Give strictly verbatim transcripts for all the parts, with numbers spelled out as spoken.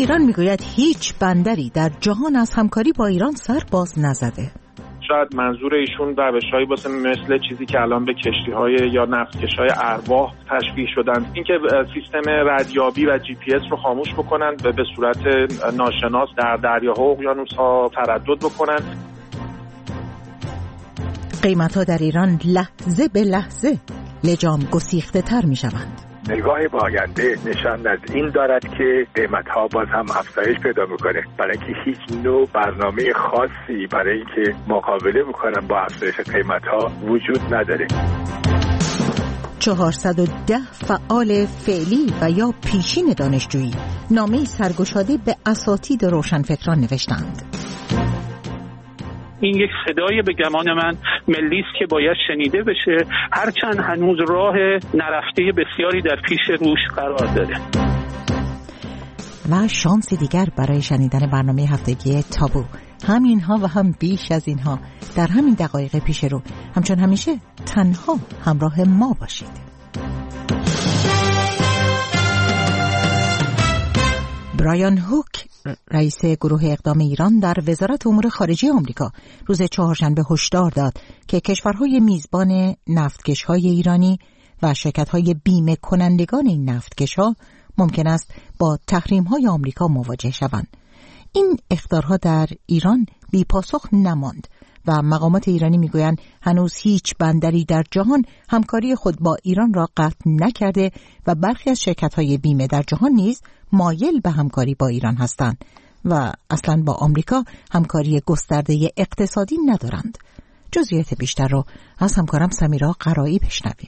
ایران میگوید هیچ بندری در جهان از همکاری با ایران سر باز نزده. شاید منظور ایشون روش‌هایی باشه مثل چیزی که الان به کشتی‌های یا نفتکش‌های ارواح تشبیه شدن، اینکه سیستم ردیابی و جی پی اس رو خاموش بکنن و به صورت ناشناس در دریاها و اقیانوس‌ها تردد بکنن. قیمت‌ها در ایران لحظه به لحظه لجام گسیخته تر می‌شوند. نگاه به آینده نشان از این دارد که قیمت‌ها باز هم افزایش پیدا می‌کنه، برای اینکه هیچ نوع برنامه خاصی برای اینکه مقابله بکنن با افزایش قیمت‌ها وجود نداره. چهارصد و ده فعال فعلی و یا پیشین دانشجویی نامه‌ای سرگشاده به اساتید روشنفکران نوشتند. این یک صدای به گمان من ملی است که باید شنیده بشه، هرچند هنوز راه نرفته بسیاری در پیش روش قرار داره. و شانس دیگر برای شنیدن برنامه هفتگی تابو، هم اینها و هم بیش از اینها در همین دقایق پیش رو. همچون همیشه تنها همراه ما باشید. برایان هوک، رئیس گروه اقدام ایران در وزارت امور خارجه آمریکا، روز چهارشنبه هشدار داد که کشورهای میزبان نفتکش‌های ایرانی و شرکت‌های بیمه کنندگان این نفتکش‌ها ممکن است با تحریم‌های آمریکا مواجه شوند. این اخطارها در ایران بی پاسخ نماند و مقامات ایرانی میگویند هنوز هیچ بندری در جهان همکاری خود با ایران را قطع نکرده و برخی از شرکت‌های بیمه در جهان نیز مایل به همکاری با ایران هستند و اصلاً با آمریکا همکاری گسترده اقتصادی ندارند. جزئیات بیشتر رو از همکارم سمیرا قرایی بشنویم.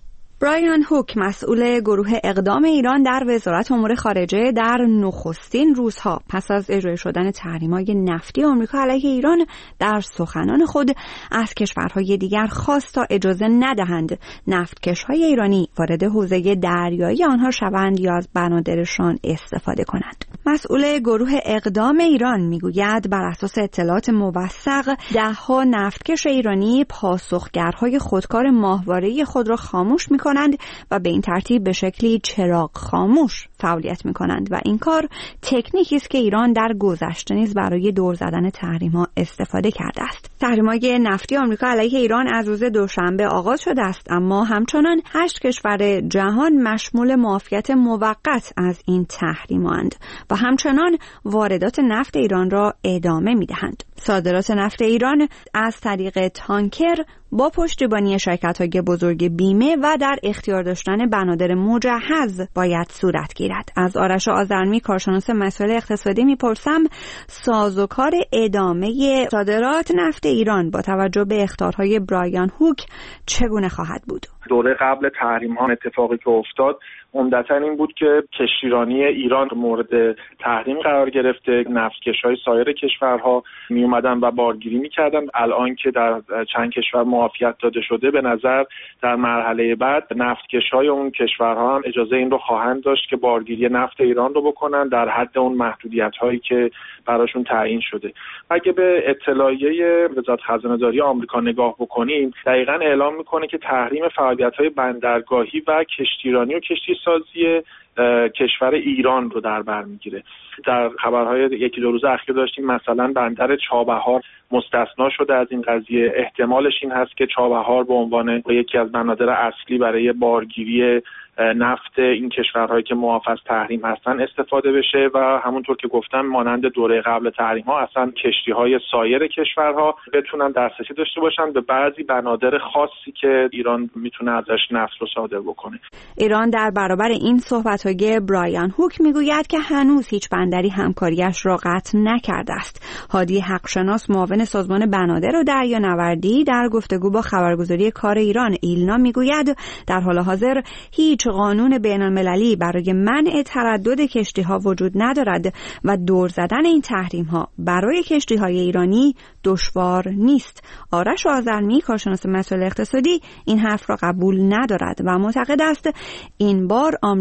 برایان هوک، مسئول گروه اقدام ایران در وزارت امور خارجه، در نخستین روزها پس از اجرای شدن تحریم‌های نفتی آمریکا علیه ایران در سخنان خود از کشورهای دیگر خواست تا اجازه ندهند نفتکش‌های ایرانی وارد حوزه دریایی آنها شوند یا از بنادرشان استفاده کنند. مسئول گروه اقدام ایران میگوید بر اساس اطلاعات موثق ده‌ها نفتکش ایرانی پاسخگرهای خودکار ماهواره‌ای خود را خاموش می‌کنند و به این ترتیب به شکلی چراغ خاموش فعالیت می‌کنند و این کار تکنیکی است که ایران در گذشته نیز برای دور زدن تحریم‌ها استفاده کرده است. تحریم‌های نفتی آمریکا علیه ایران از روز دوشنبه آغاز شده است، اما همچنان هشت کشور جهان مشمول معافیت موقت از این تحریم‌اند و همچنان واردات نفت ایران را ادامه می‌دهند. صادرات نفت ایران از طریق تانکر با پشتیبانی شرکت‌های بزرگ بیمه و در اختیار داشتن بنادر مجهز باید صورت گیرد. از آرش آذرمی، کارشناس مسائل اقتصادی، میپرسم سازوکار ادامه صادرات نفت ایران با توجه به اخطارهای برایان هوک چگونه خواهد بود؟ دوره قبل تحریم ها اتفاقی که افتاد عمدتاً این بود که کشتیرانی ایران مورد تحریم قرار گرفته، نفتکش‌های سایر کشورها می اومدن و بارگیری می‌کردن. الان که در چند کشور معافیت داده شده، به نظر در مرحله بعد نفتکش‌های اون کشورها هم اجازه این رو خواهند داشت که بارگیری نفت ایران رو بکنن در حد اون محدودیت‌هایی که براشون تعیین شده. اگه به اطلاعیه وزارت خزانه‌داری آمریکا نگاه بکنیم، دقیقاً اعلام می‌کنه که تحریم فعالیت‌های بندرگاهی و کشتیرانی و کشتی سازی کشور ایران رو در بر میگیره. در خبرهای یکی دو روز اخیر داشتیم مثلا بندر چابهار مستثنا شده از این قضیه. احتمالش این هست که چابهار به عنوان یکی از بنادر اصلی برای بارگیری نفت این کشورهایی که معاف از تحریم هستن استفاده بشه و همونطور که گفتم مانند دوره قبل تحریم ها اصلا کشتی‌های سایر کشورها بتونن دسترسی داشته باشن به بعضی بنادر خاصی که ایران میتونه ازش نفت رو صادر بکنه. ایران در برابر این صحبت‌های برایان هوک میگوید که هنوز هیچ بندری همکاریش را قطع نکرده است. هادی حقشناس، معاون سازمان بنادر و دریانوردی، در گفتگو با خبرگزاری کار ایران ایلنا میگوید در حال حاضر هیچ قانون بین‌المللی برای منع تردد کشتی‌ها وجود ندارد و دور زدن این تحریم‌ها برای کشتی‌های ایرانی دشوار نیست. آرش آذرمی، کارشناس مسائل اقتصادی، این حرف را قبول ندارد و معتقد است این بار آمریکا حتی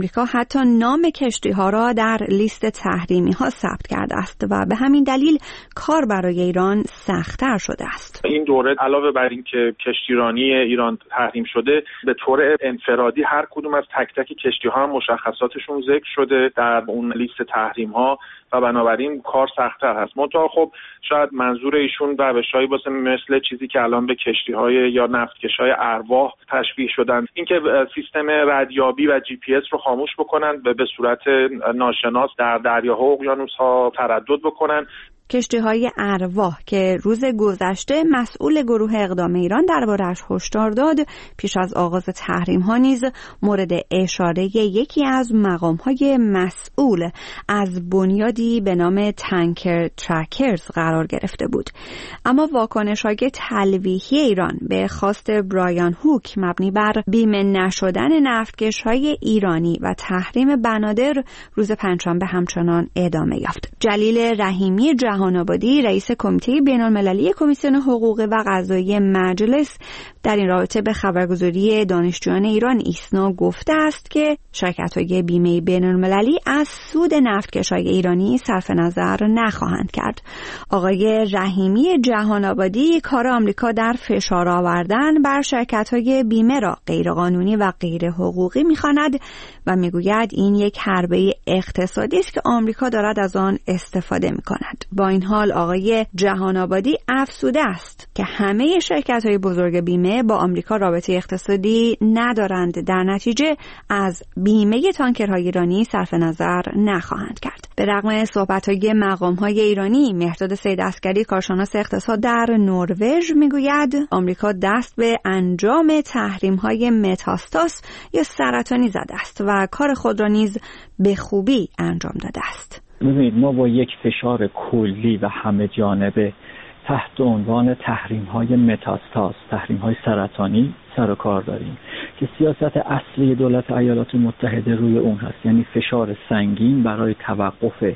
حتی نام کشتی ها را در لیست تحریمی ها ثبت کرده است و به همین دلیل کار برای ایران سخت‌تر شده است. این دوره علاوه بر این که کشتیرانی ایران تحریم شده، به طور انفرادی هر کدوم از تک تک کشتی ها مشخصاتشون ذکر شده در اون لیست تحریم ها و بنابراین کار سخت‌تر هست. منتها خب شاید منظور ایشون روش‌هایی باشه مثل چیزی که الان به کشتی‌های یا نفتکش‌های ارواح تشبیه شدن، اینکه سیستم ردیابی و جی پی اس رو خاموش بکنن و به صورت ناشناس در دریاها و اقیانوس‌ها تردد بکنن. کشتی‌های ارواح که روز گذشته مسئول گروه اقدام ایران درباره‌اش هشدار داد، پیش از آغاز تحریم‌ها نیز مورد اشاره یکی از مقام‌های مسئول از بنیادی به نام تانکر ترکرز قرار گرفته بود. اما واکنش‌های تلویحی ایران به خواست برایان هوک مبنی بر بیمه نشدن نفتکش‌های ایرانی و تحریم بنادر روز پنجشنبه همچنان ادامه یافت. جلیل رحیمی جهان جهان‌آبادی، رئیس کمیته بین‌المللی کمیسیون حقوقی و قضایی مجلس، در این رابطه به خبرگزاری دانشجویان ایران ایسنا گفته است که شرکت‌های بیمه بین‌المللی از سود نفتکش‌های ایرانی صرف نظر نخواهند کرد. آقای رحیمی جهان‌آبادی کار آمریکا در فشار آوردن بر شرکت‌های بیمه را غیرقانونی و غیر حقوقی می‌خواند و می‌گوید این یک حربه اقتصادی است که آمریکا دارد از آن استفاده می‌کند. با این حال آقای جهان‌آبادی افسوده است که همه شرکت‌های بزرگ بیمه با آمریکا رابطه اقتصادی ندارند، در نتیجه از بیمه تانکرهای ایرانی صرف نظر نخواهند کرد. به رغم صحبت‌های مقام‌های ایرانی، مهرداد سیدعسکری کارشناس اقتصاد در نروژ میگوید آمریکا دست به انجام تحریم‌های متاستاس یا سرطانی زده است و کار خود را نیز به خوبی انجام داده است. ببینید، ما با یک فشار کلی و همه جانبه تحت عنوان تحریم‌های متاستاز، تحریم‌های سرطانی سر و کار داریم که سیاست اصلی دولت ایالات متحده روی اون هست، یعنی فشار سنگین برای توقف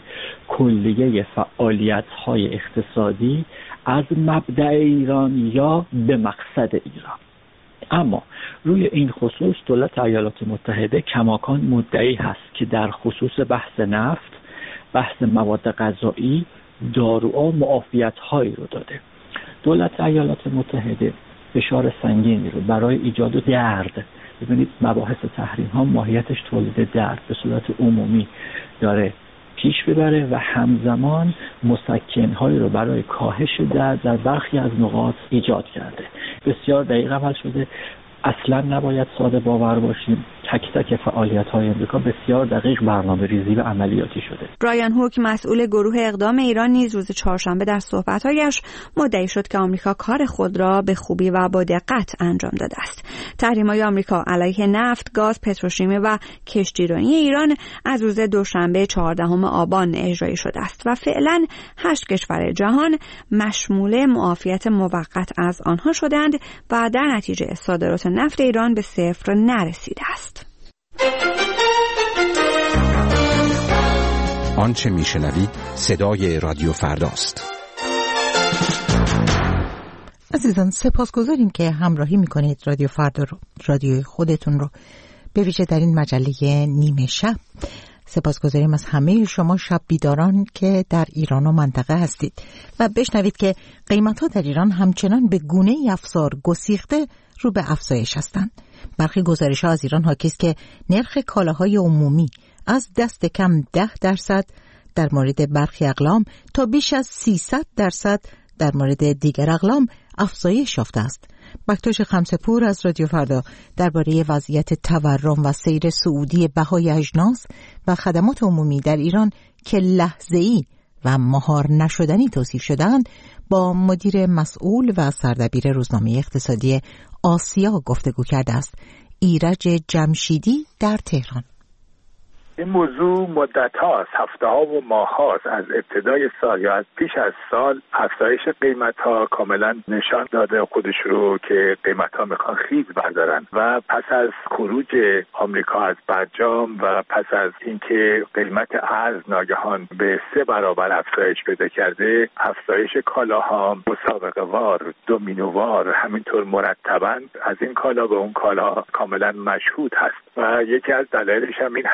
کلیه فعالیت‌های اقتصادی از مبدأ ایران یا به مقصد ایران. اما روی این خصوص دولت ایالات متحده کماکان مدعی هست که در خصوص بحث نفت، بحث مواد غذایی، داروها معافیت‌هایی رو داده. دولت ایالات متحده فشار سنگینی رو برای ایجاد درد، ببینید مباحث تحریم ها ماهیتش تولید درد به صورت عمومی داره پیش ببره و همزمان مسکن‌هایی رو برای کاهش درد در برخی از نقاط ایجاد کرده. بسیار دقیق عمل شده. اصلا نباید ساده باور باشیم. تک تک فعالیت‌های امریکا بسیار دقیق برنامه ریزی و عملیاتی شده. برایان هوک مسئول گروه اقدام ایران نیز روز چهارشنبه در صحبت‌هایش مدعی شد که آمریکا کار خود را به خوبی و با دقت انجام داده است. تحریم‌های آمریکا علیه نفت، گاز، پتروشیمی و کشتیرانی ایران از روز دوشنبه چهاردهم آبان اجرایی شده است و فعلا هشت کشور جهان مشمول معافیت موقت از آنها شدند و در نتیجه صادرات نفت ایران به صفر نرسیده است. آنچه میشنوید صدای رادیو فرداست. عزیزان، سپاسگزاریم که همراهی میکنید رادیو فردا رو، رادیوی خودتون رو، به ویژه در این مجله نیمه شب. سپاسگزاریم از همه شما شب بیداران که در ایران و منطقه هستید و بشنوید که قیمت‌ها در ایران همچنان به گونه‌ای افزار گسیخته رو به افزایش هستند. برخی گزارش‌ها از ایران حاکی است که نرخ کالاهای عمومی از دست کم ده درصد در مورد برخی اقلام تا بیش از سیصد درصد در مورد دیگر اقلام افزایش یافته است. بکتوش خمسه‌پور از رادیو فردا درباره وضعیت تورم و سیر صعودی بهای اجناس و خدمات عمومی در ایران که لحظه‌ای و مهار نشدنی توصیف شدند با مدیر مسئول و سردبیر روزنامه اقتصادی آسیا گفتگو کرده است. ایرج جمشیدی در تهران. این موضوع مدت هاست، هفته ها و ماه هاست، از ابتدای سال یا از پیش از سال افزایش قیمت ها کاملا نشان داده خودش رو که قیمت ها میخوان خیز بردارن و پس از خروج آمریکا از برجام و پس از اینکه قیمت ارز ناگهان به سه برابر افزایش پیدا کرده، افزایش کالاها مسابقه وار، دومینووار، همینطور مرتباً از این کالا به اون کالا کاملا مشهود هست و یکی از دلایلش هم این هست که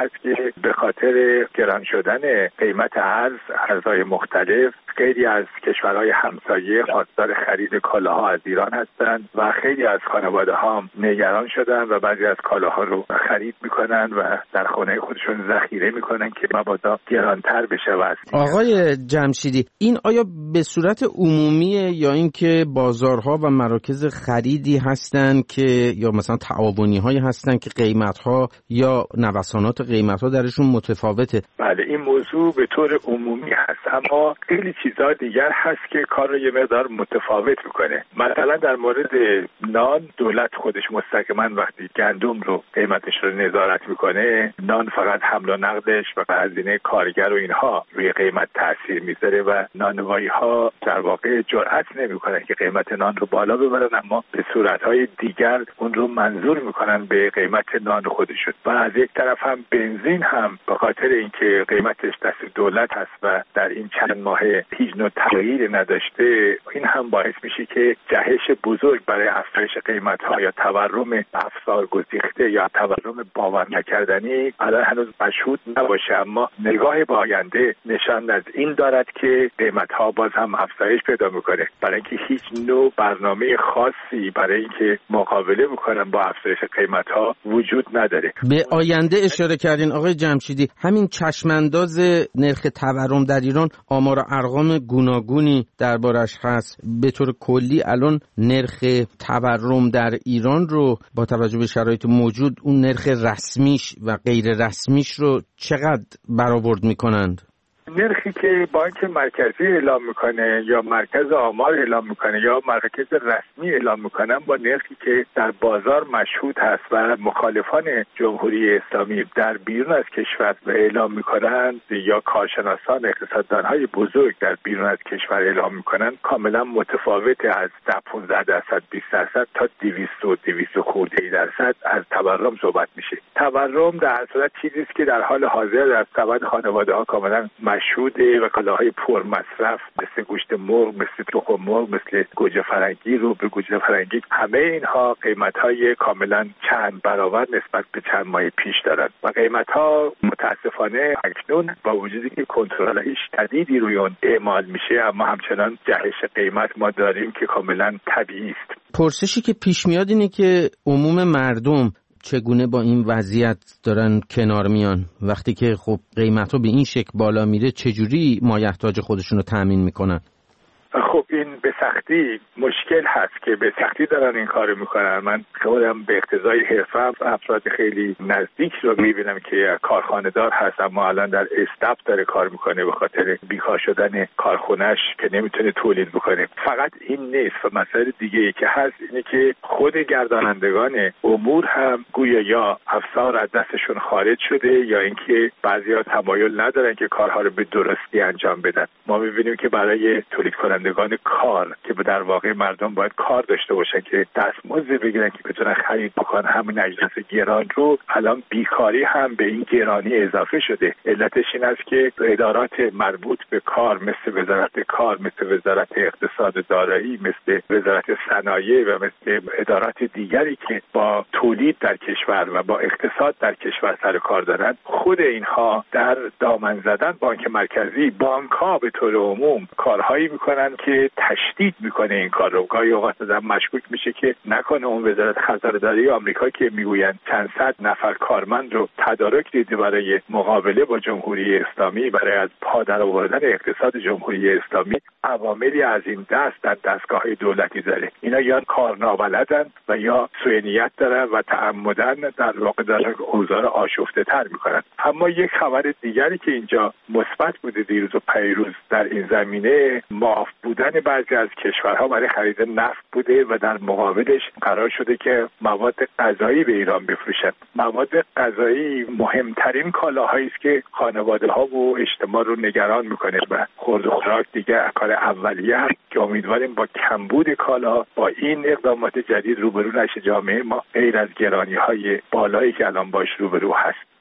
که به خاطر گران شدن قیمت ارز، ارزهای مختلف، خیلی از کشورهای همسایه خواستار خرید کالاها از ایران هستند و خیلی از خانواده‌ها هم نگران شدن و بعضی از کالاها رو خرید میکنن و در خانه خودشون ذخیره میکنن که مبادا گرانتر بشه. آقای جمشیدی، این آیا به صورت عمومیه یا اینکه بازارها و مراکز خریدی هستن که یا مثلا تعاونی هایی هستن که قیمت‌ها یا نوسانات قیمت‌ها درشون متفاوته؟ بله، این موضوع به طور عمومی هست، اما خیلی چیزا دیگر هست که کار رو یه مقدار متفاوت میکنه. مثلا در مورد نان، دولت خودش مستقیما وقتی گندم رو قیمتش رو نظارت میکنه، نان فقط حمل و نقدش و هزینه کارگر و اینها روی قیمت تاثیر میذاره و نانوایی ها در واقع جرئت نمیکنن که قیمت نان رو بالا ببرن، اما به صورتهای دیگر اون رو منظور میکنن به قیمت نان خودشون. و از یک طرف هم بنزین هم به خاطر اینکه قیمتش دست دولت هست و در این چند ماه هیچ نوع تغییری نداشته، این هم باعث میشه که جهش بزرگ برای افزایش قیمت ها یا تورم افزار گسیخته یا تورم باور نکردنی الان هنوز مشهود نباشه، اما نگاه به آینده نشان از این دارد که قیمت ها باز هم افزایش پیدا میکنه، برای اینکه هیچ نوع برنامه خاصی برای اینکه مقابله بکنن با افزایش قیمت ها وجود نداره. به آینده اشاره کردین آقای جمشیدی، همین چشمانداز نرخ تورم در ایران آمار و ارقام گوناگونی دربارش هست. به طور کلی الان نرخ تورم در ایران رو با توجه به شرایط موجود اون نرخ رسمیش و غیر رسمیش رو چقدر برآورد میکنند؟ نرخی که بانک مرکزی اعلام میکنه یا مرکز آمار اعلام میکنه یا مرکز رسمی اعلام میکنن با نرخی که در بازار مشهود هست و مخالفان جمهوری اسلامی در بیرون از کشور اعلام میکنن یا کارشناسان اقتصاددانهای بزرگ در بیرون از کشور اعلام میکنن کاملا متفاوته، از پانزده درصد بیست درصد تا دویست و دویست خورده درصد از تورم صحبت میشه. تورم در صورت چیزی است که در حال حاضر در سبد خانواده ها کاملا مشهوده و کالاهای پر مصرف مثل گوشت مرغ، مثل تخم مرغ، مثل گوجه فرنگی، رو به گوجه فرنگی، همه اینها قیمت‌های کاملا چند برابر نسبت به چند ماه پیش دارند و قیمت‌ها متاسفانه اکنون با وجودی که کنترل شدیدی روی اون اعمال میشه، اما همچنان جهش قیمت ما داریم که کاملا طبیعی است. پرسشی که پیش میاد اینه که عموم مردم چگونه با این وضعیت دارن کنار میان وقتی که خب قیمت‌ها به این شکل بالا میره؟ چجوری مایحتاج خودشون رو تامین میکنن؟ خب این به سختی مشکل هست که به سختی دارن این کارو میکنن. من خودم به اقتضای حرفم افراد خیلی نزدیک رو میبینم که کارخانه دار هست اما الان در استاپ داره کار میکنه به خاطر بیکار شدن کارخونهش که نمیتونه تولید بکنه. فقط این نیست و مسائل دیگه ای که هست اینه که خود گردانندگان امور هم گویا یا افسار از دستشون خارج شده یا اینکه بعضیا تمایل ندارن که کارها رو به درستی انجام بدن. ما میبینیم که برای تولید کنندگان کار که به در واقع مردم باید کار داشته باشن که دستمزد بگیرن که بتونن خرید بکنن همین اجناس گران رو، الان بیکاری هم به این گرانی اضافه شده. علتش این است که ادارات مربوط به کار مثل وزارت کار، مثل وزارت اقتصاد دارایی، مثل وزارت صنایع و مثل ادارات دیگری که با تولید در کشور و با اقتصاد در کشور سر کار دارن، خود اینها در دامن زدن بانک مرکزی، بانک ها به طور عموم کارهایی میکنن که تشدید میکنه این کار رو. گاهی اوقات آدم مشکوک میشه که نکنه اون وزارت خزانه‌داری آمریکا که میگویند چند صد نفر کارمند رو تدارک دیده برای مقابله با جمهوری اسلامی، برای از پا در آوردن اقتصاد جمهوری اسلامی، عواملی از این دست در دستگاه دولتی داره. اینا یا کار نابلدن و یا سوء نیت دارن و تعمدن در واقع دارن اوضاع آشفته تر میکنن. اما یک خبر دیگری که اینجا مثبت بوده دیروز و پیروز در این زمینه، معاف بودن بعضی از کشورها برای خرید نفت بوده و در مقابلش قرار شده که مواد غذایی به ایران بفروشند. مواد غذایی مهمترین کالاهایی است که خانواده‌ها و اجتماع رو نگران میکنه و خورد و خوراک دیگه کار اولیه هست که امیدواریم با کمبود کالا با این اقدامات جدید روبرو نشه جامعه ما، غیر از گرانی‌های بالایی که الان باش روبرو هست.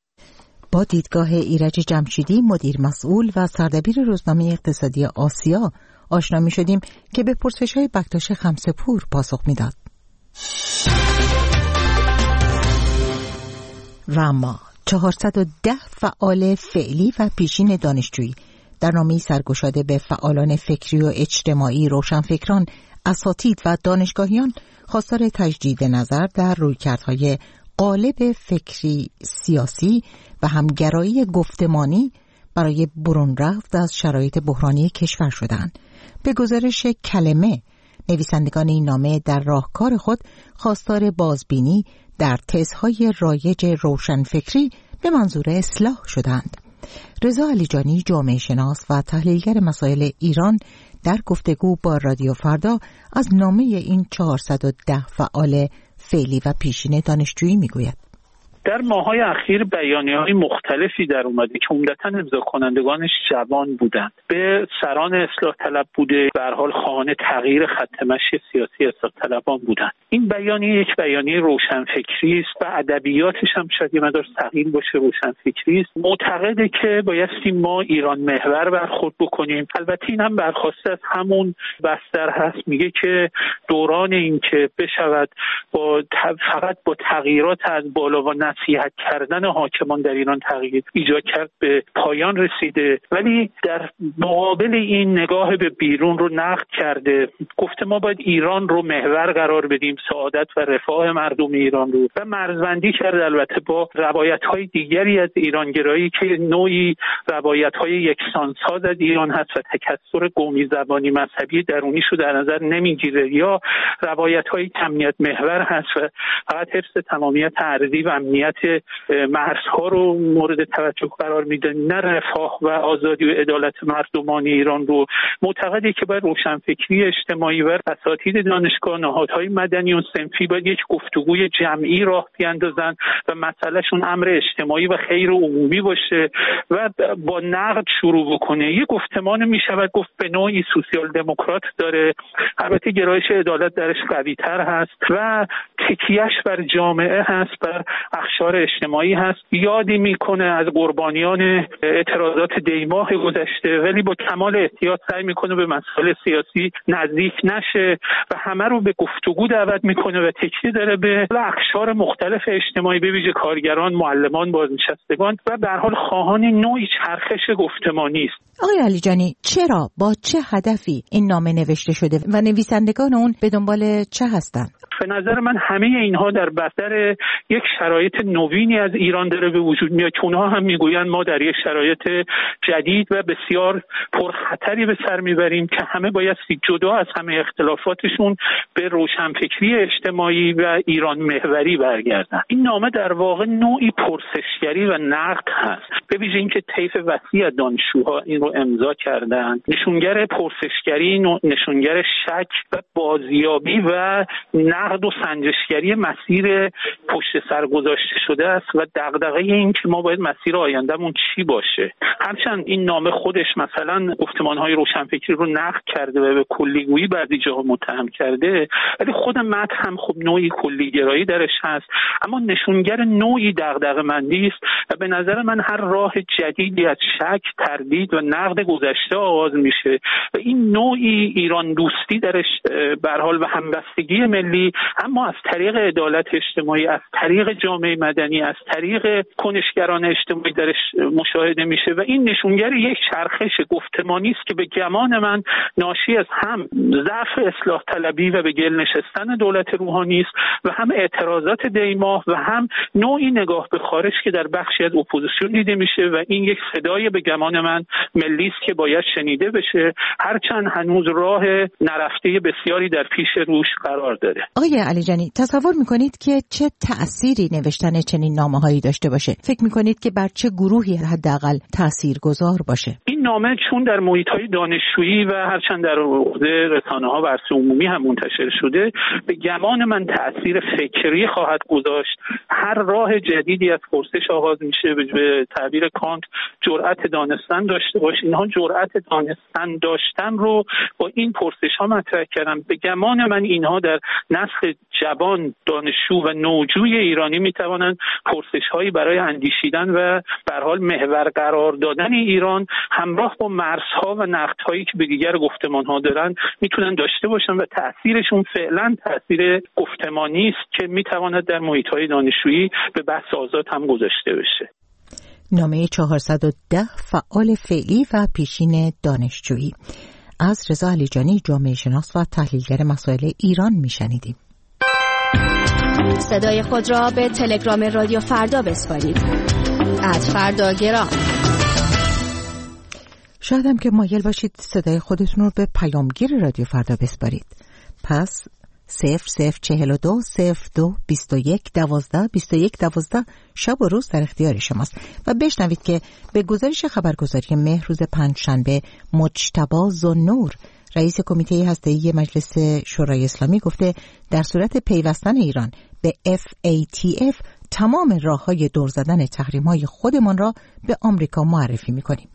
با دیدگاه ایرج جمشیدی، مدیر مسئول و سردبیر روزنامه اقتصادی آسیا آشنا می شدیم که به پرسش‌های بکتاش خمسه‌پور پاسخ میداد. و اما چهارصد و ده فعال فعلی و پیشین دانشجویی در نامه‌ای سرگشاده به فعالان فکری و اجتماعی، روشنفکران، اساتید و دانشگاهیان خواستار تجدید نظر در رویکردهای غالب فکری سیاسی و همگرایی گفتمانی برای برون رفت از شرایط بحرانی کشور شدند. به گزارش کلمه، نویسندگان این نامه در راهکار خود خواستار بازبینی در تزهای رایج روشنفکری به منظور اصلاح شدند. رضا علیجانی، جامعه شناس و تحلیلگر مسائل ایران، در گفتگو با رادیو فردا از نامه این چهارصد و ده فعال فعلی و پیشین دانشجویی میگوید. در ماه‌های اخیر بیانیه‌های مختلفی در اومده که عمدتاً امضا کنندگانش جوان بودند. به سران اصلاح طلب بوده، به هر حال خواهان تغییر خط مشی سیاسی اصلاح طلبان بودند. این بیانیه یک بیانیه روشنفکری است و ادبیاتش هم شاید یه مقدار ثقیل باشه، روشنفکری است. معتقده که بایستی ما ایران محور برخورد بکنیم. البته این هم برخواسته از همون بستر هست، میگه که دوران این که بشود با فقط با تغییرات از بالا و نصیحت کردن حاکمان در ایران تغییر ایجاد کرد به پایان رسیده، ولی در مقابل این نگاه به بیرون رو نقد کرده. گفته ما باید ایران رو محور قرار بدیم، سعادت و رفاه مردم ایران رو، و مرزبندی کرده البته با روایت‌های دیگری از ایرانگرایی که نوعی روایت‌های یکسانساز از ایران هست و تکثر قومی، زبانی، مذهبی درونیش رو در نظر نمیگیره، یا روایت‌های امنیت محور هست و فقط حفظ تمامیت ارضی و امنیت مرزها رو مورد توجه قرار میده، نه رفاه و آزادی و عدالت مردمان ایران رو. معتقده که باید روشنفکری اجتماعی و اساتید دانشگاه، نهادهای مدنی و صنفی باید یک گفتگوی جمعی راه بیاندازن و مسئلهشون امر اجتماعی و خیر عمومی باشه و با نقد شروع بکنه. یک گفتمان میشود گفت به نوعی سوسیال دموکرات داره، البته گرایش عدالت درش قوی تر هست و تکیهش بر جامعه هست، بر اقشار اجتماعی هست. یادی میکنه از قربانیان اعتراضات دیماه گذشته، ولی با کمال احتیاط سعی میکنه به مسائل سیاسی نزدیک نشه و همه رو به گفتگو دعوت میکنه و تکیه داره به اقشار مختلف اجتماعی، به ویژه کارگران، معلمان، بازنشستگان و به هر حال خواهان نوعی چرخش گفتمانی است. آقای علیجانی، چرا، با چه هدفی این نامه نوشته شده و نویسندگان اون به دنبال چه هستند؟ به نظر من همه اینها در بستر یک شرایط نوینی از ایران داره به وجود میاد که اونها هم میگویند ما در یک شرایط جدید و بسیار پرخطری به سر میبریم که همه بایستی جدا از همه اختلافاتشون به روشنفکری اجتماعی و ایران محوری برگردن. این نامه در واقع نوعی پرسشگری و نقد هست، به ویژه اینکه طیف وسیع از دانشجوها این رو امضا کردن. نشونگر پرسشگری، نشونگر شک و بازیابی و نقد و سنجشگری مسیر پشت سر گذاشته شده است و دغدغه این که ما باید مسیر آیندهمون چی باشه. هرچند این نامه خودش مثلا گفتمان‌های روشنفکری رو نقد کرده و به کلیگویی بعضی جاها متهم کرده، ولی خود متن هم خب نوعی کلیگرایی درش هست، اما نشونگر نوعی دغدغه‌مندی است و به نظر من هر راه جدیدی از شک، تردید و نقد گذشته آغاز میشه و این نوعی ایران دوستی درش به هر حال و همبستگی ملی، اما از طریق عدالت اجتماعی، از طریق جامعه مدنی، از طریق کنشگران اجتماعی درش مشاهده میشه و این نشونگر یک چرخش گفتمانی است که به گمان من ناشی از هم ضعف اصلاح طلبی و به گل نشستن دولت روحانی است و هم اعتراضات دیماه و هم نوعی نگاه به خارج که در بخشی از اپوزیسیون دیده میشه و این یک صدای به گمان من ملی است که باید شنیده بشه، هرچند هنوز راه نرفته بسیاری در پیش روش قرار داره. آقای علیجانی، تصور میکنید که چه تأثیری نوشتن چنین نامه‌هایی داشته باشه؟ فکر میکنید که بر چه گروهی حداقل تاثیرگذار باشه؟ این نامه چون در محیط‌های دانشجویی و هرچند در حوزه رسانه‌ها و عرصه عمومی هم منتشر شده، به گمان من تأثیر فکری خواهد گذاشت. هر راه جدیدی از پرسش آغاز میشه، به تعبیر کانت جرأت دانستن داشته باش. اینها جرأت دانستن داشتن رو با این پرسش‌ها مطرح کردن. به گمان من اینها در نسل جوان، دانشجو و نوجوی ایرانی میتوانند پرسش‌هایی برای اندیشیدن و به هر حال محور قرار دادن ایران همراه با مرزها و نقدهایی که به دیگر گفتمان‌ها دارن میتونن داشته باشن و تأثیرشون فعلا تأثیر گفتمانی است که میتواند در محیط‌های دانشجویی به بحث آزاد هم گذاشته بشه. نامه چهارصد و ده فعال فعلی و پیشین دانشجویی. از رضا علیجانی، جامعه شناس و تحلیلگر مسائل ایران میشنیدیم. صدای خود را به تلگرام رادیو فردا بسپارید. ات فردا گرام. شاید هم که مایل باشید صدای خودتون رو به پیامگیر رادیو فردا بسپارید. پس صفر صفر چهل و دو صفر دو بیست و یک دوازده بیست و یک دوازده شب و روز در اختیار شماست و بشنوید که به گزارش خبرگزاری مهر روز پنجشنبه مجتبی ذوالنور رئیس کمیته هسته‌ای مجلس شورای اسلامی گفته در صورت پیوستن ایران به اف ای تی اف تمام راه‌های دور زدن تحریم‌های خودمان را به آمریکا معرفی می‌کنیم.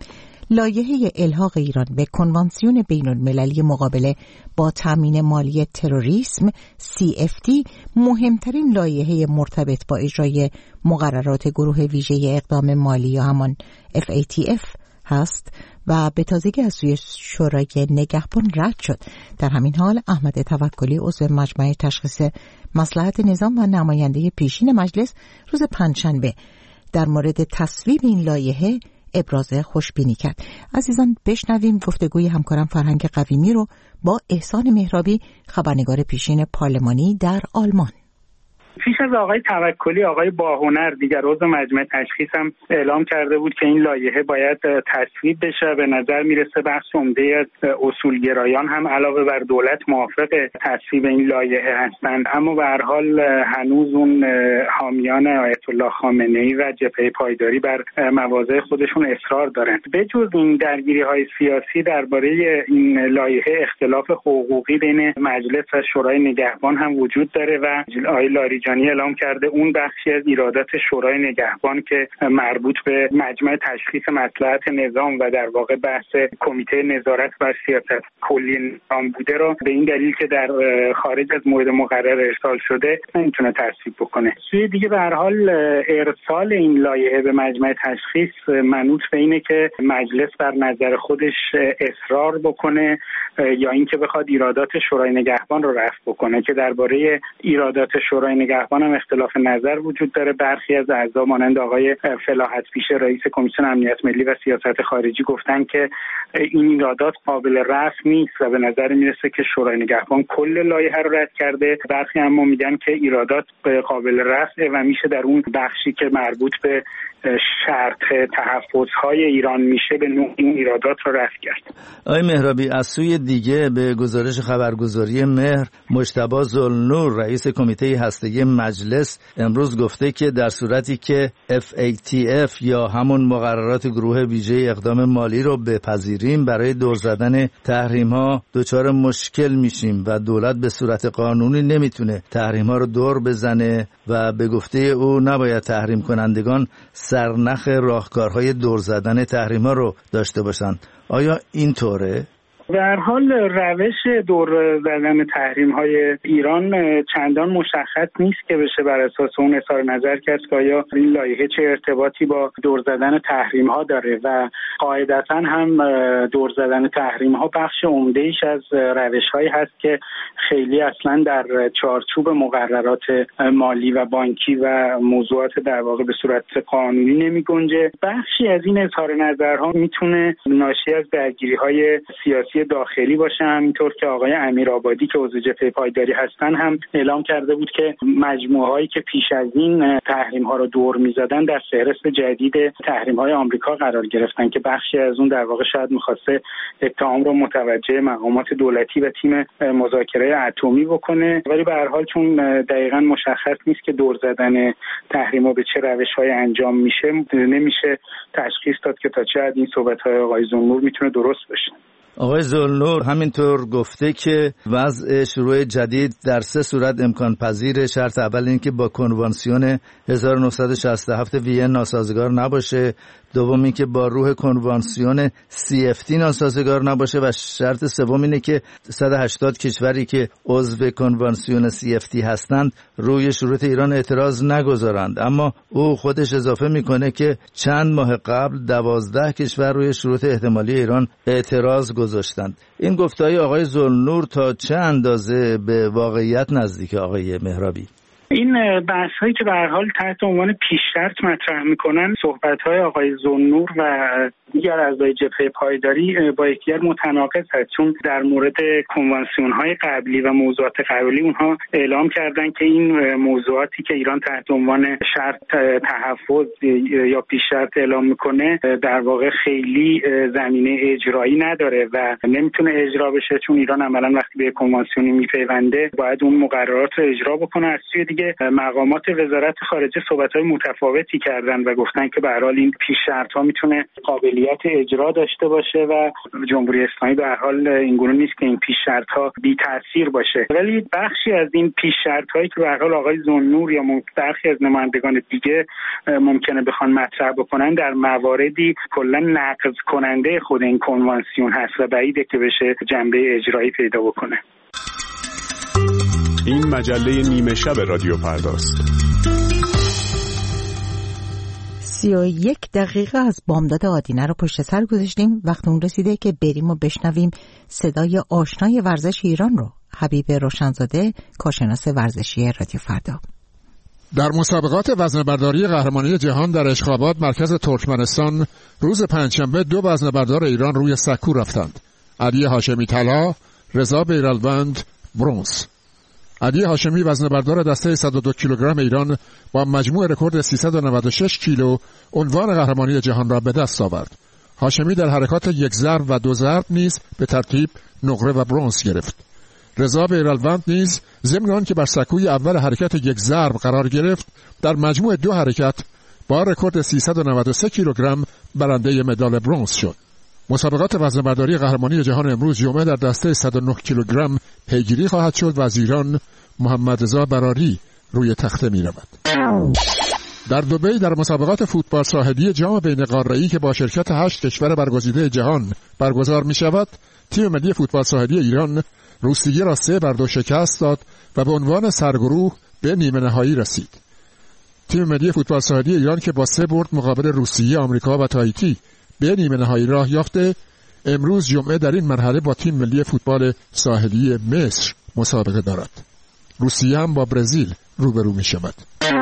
لایحه الحاق ایران به کنوانسیون بین‌المللی مقابله با تامین مالی تروریسم سی اف تی مهمترین لایحه مرتبط با اجرای مقررات گروه ویژه اقدام مالی یا همان اف ای تی اف هست و به تازگی از سوی شورای نگهبان رد شد. در همین حال احمد توکلی عضو مجمع تشخیص مصلحت نظام و نماینده پیشین مجلس روز پنجشنبه در مورد تصویب این لایحه ابراز خوشبینی کرد. عزیزان بشنویم گفتگوی همکارم فرهنگ قویمی رو با احسان مهرابی، خبرنگار پیشین پارلمانی در آلمان. پیش از آقای توکلی، آقای باهنر دیگر عضو مجمع تشخیص هم اعلام کرده بود که این لایحه باید تصویب بشه. به نظر میرسه بخش عمده از اصولگرایان هم علاوه بر دولت موافق تصویب این لایحه هستند، اما به هر حال هنوز اون حامیان آیت الله خامنه‌ای و جبهه پایداری بر مواضع خودشون اصرار دارند. به جز این درگیری‌های سیاسی درباره این لایحه اختلاف حقوقی بین مجلس و شورای نگهبان هم وجود داره و آقای لاریجانی اعلام کرده اون بخشی از ایرادات شورای نگهبان که مربوط به مجمع تشخیص مصلحت نظام و در واقع بحث کمیته نظارت بر سیاست کلی نظام بوده رو به این دلیل که در خارج از موعد مقرر ارسال شده نمیتونه تصویب بکنه. سوی دیگه به هر حال ارسال این لایحه به مجمع تشخیص منوط به اینه که مجلس بر نظر خودش اصرار بکنه یا اینکه بخواد ایرادات شورای نگهبان رو رفع بکنه که درباره ایرادات شورای نگهبان هم اختلاف نظر وجود داره. برخی از اعضا مانند آقای فلاحت پیش رئیس کمیسیون امنیت ملی و سیاست خارجی گفتن که این ایرادات قابل رفع نیست و به نظر میرسه که شورای نگهبان کل لایحه رو رد کرده. برخی اما میگن که ایرادات قابل رفع و میشه در اون بخشی که مربوط به شرط تحفظهای ایران میشه به نوع این ایرادات رو رفع کرد. آقای مهرابی، از سوی دیگه به گزارش خبرگزاری مهر مجتبی ذوالنور رئیس کمیته هسته‌ای مجلس امروز گفته که در صورتی که اف ای تی اف یا همون مقررات گروه ویژه اقدام مالی رو بپذیریم برای دور زدن تحریم‌ها دچار مشکل میشیم و دولت به صورت قانونی نمیتونه تحریم‌ها رو دور بزنه و به گفته او نباید تحریم کنندگان سرنخ راهکارهای دور زدن تحریم‌ها رو داشته باشند. آیا اینطوره؟ در حال روش دور زدن تحریم‌های ایران چندان مشخص نیست که بشه بر اساس اون اظهار نظر کرد که آیا این لایحه چه ارتباطی با دور زدن تحریم‌ها داره و قاعدتاً هم دور زدن تحریم‌ها بخش عمده‌ایش از روش‌هایی هست که خیلی اصلاً در چارچوب مقررات مالی و بانکی و موضوعات در واقع به صورت قانونی نمی‌گنجه. بخشی از این اظهار نظرها میتونه ناشی از درگیری‌های سیاسی داخلی باشه. همینطور که آقای امیرآبادی که عضو جبهه پایداری هستن هم اعلام کرده بود که مجموعه‌هایی که پیش از این تحریم‌ها رو دور می‌زدن در فهرست جدید تحریم‌های آمریکا قرار گرفتن که بخشی از اون در واقع شاید می‌خواسته اتهام رو متوجه مقامات دولتی و تیم مذاکره اتمی بکنه، ولی به هر حال چون دقیقاً مشخص نیست که دور زدن تحریم‌ها به چه روش‌های انجام میشه، نمیشه تشخیص داد که تا چه حد این صحبت‌های آقای ذوالنور میتونه درست باشه. آقای ذوالنور همینطور گفته که وضع شروع جدید در سه صورت امکان پذیره. شرط اول این که با کنوانسیون هزار و نهصد و شصت و هفت وین ناسازگار نباشه، دوم این که با روح کنوانسیون سی اف تی ناسازگار نباشه و شرط سوم اینه که صد و هشتاد کشوری که عضو کنوانسیون سی اف تی هستند روی شروط ایران اعتراض نگذارند. اما او خودش اضافه میکنه که چند ماه قبل دوازده کشور روی شروط احتمالی ایران اعتراض گذاشتند. این گفته‌های آقای ذوالنور تا چه اندازه به واقعیت نزدیک آقای مهرابی؟ این بحث هایی که به هر حال تحت عنوان پیش شرط مطرح میکنن، صحبت های آقای ذوالنور و دیگر اعضای جبهه پایداری با یکدیگر متناقض هست، چون در مورد کنوانسیون های قبلی و موضوعات قبلی اونها اعلام کردن که این موضوعاتی که ایران تحت عنوان شرط تحفظ یا پیش شرط اعلام میکنه در واقع خیلی زمینه اجرایی نداره و نمیتونه اجرا بشه، چون ایران عملا وقتی به کنوانسیونی میپیونده باید اون مقررات رو اجرا بکنه. از سوی دیگه مقامات وزارت خارجه صحبت‌های متفاوتی کردن و گفتن که به هر حال این پیش شرط‌ها میتونه قابلیت اجرا داشته باشه و جمهوری اسلامی به هر حال اینگونه نیست که این پیش شرط‌ها بی تاثیر باشه. ولی بخشی از این پیش شرط‌هایی که به هر حال آقای ذوالنور یا برخی از نمایندگان دیگه ممکنه بخوان مطرح بکنن در مواردی کلا نقض کننده خود این کنوانسیون هست و بعیده که بشه جنبه اجرایی پیدا بکنه. این مجله نیمه شب رادیو فرداست. سی و یک دقیقه از بامداد آدینه رو پشت سر گذاشتیم. وقت اون رسیده که بریم و بشنویم صدای آشنای ورزش ایران رو. حبیب روشنزاده، کارشناس ورزشی رادیو فردا. در مسابقات وزنه‌برداری قهرمانی جهان در اشخابات مرکز ترکمنستان روز پنجشنبه دو وزنه‌بردار ایران روی سکو رفتند. علی هاشمی طلا، رضا بیرالوند برنز. علی هاشمی وزنه‌بردار دسته صد و دو کیلوگرم ایران با مجموع رکورد سیصد و نود و شش کیلو عنوان قهرمانی جهان را به دست آورد. هاشمی در حرکات یک ضرب و دو ضرب نیز به ترتیب نقره و برنز گرفت. رضا بیرالوند نیز ضمن آنکه بر سکوی اول حرکت یک ضرب قرار گرفت، در مجموع دو حرکت با رکورد سیصد و نود و سه کیلوگرم برنده مدال برنز شد. مسابقات وزنه‌برداری قهرمانی جهان امروز جمعه در دسته صد و نه کیلوگرم پیگیری خواهد شد و از ایران محمد رضا براری روی تخته می رود. در دبی در مسابقات فوتبال ساحلی جام بین قاره‌ای که با شرکت هشت کشور برگزیده جهان برگزار می شود، تیم ملی فوتبال ساحلی ایران روسیه را سه بر دو شکست داد و به عنوان سرگروه به نیمه نهایی رسید. تیم ملی فوتبال ساحلی ایران که با سه برد مقابل روسیه، آمریکا و تاییتی به نیمه نهایی راه یافته، امروز جمعه در این مرحله با تیم ملی فوتبال ساحلی مصر مسابقه دارد. روسیه هم با برزیل روبرو می شود.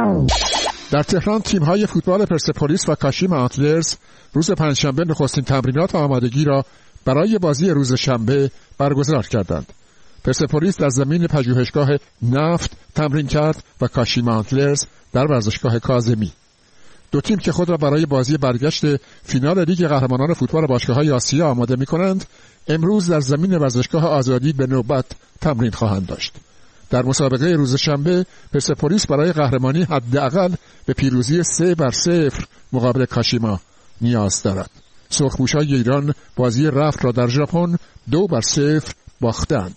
در تهران تیم‌های فوتبال پرسپولیس و کاشیما آنتلرز روز پنجشنبه نخستین تمرینات آمادگی را برای بازی روز شنبه برگزار کردند. پرسپولیس در زمین پژوهشگاه نفت تمرین کرد و کاشیما آنتلرز در ورزشگاه کاظمی. دو تیم که خود را برای بازی برگشت فینال لیگ قهرمانان فوتبال باشگاه‌های آسیا آماده می‌کنند، امروز در زمین ورزشگاه آزادی به نوبت تمرین خواهند داشت. در مسابقه روز شنبه پرسپولیس برای قهرمانی حداقل به پیروزی سه بر صفر مقابل کاشیما نیاز دارد. سرخپوشای ایران بازی رفت را در ژاپن دو بر صفر باختند.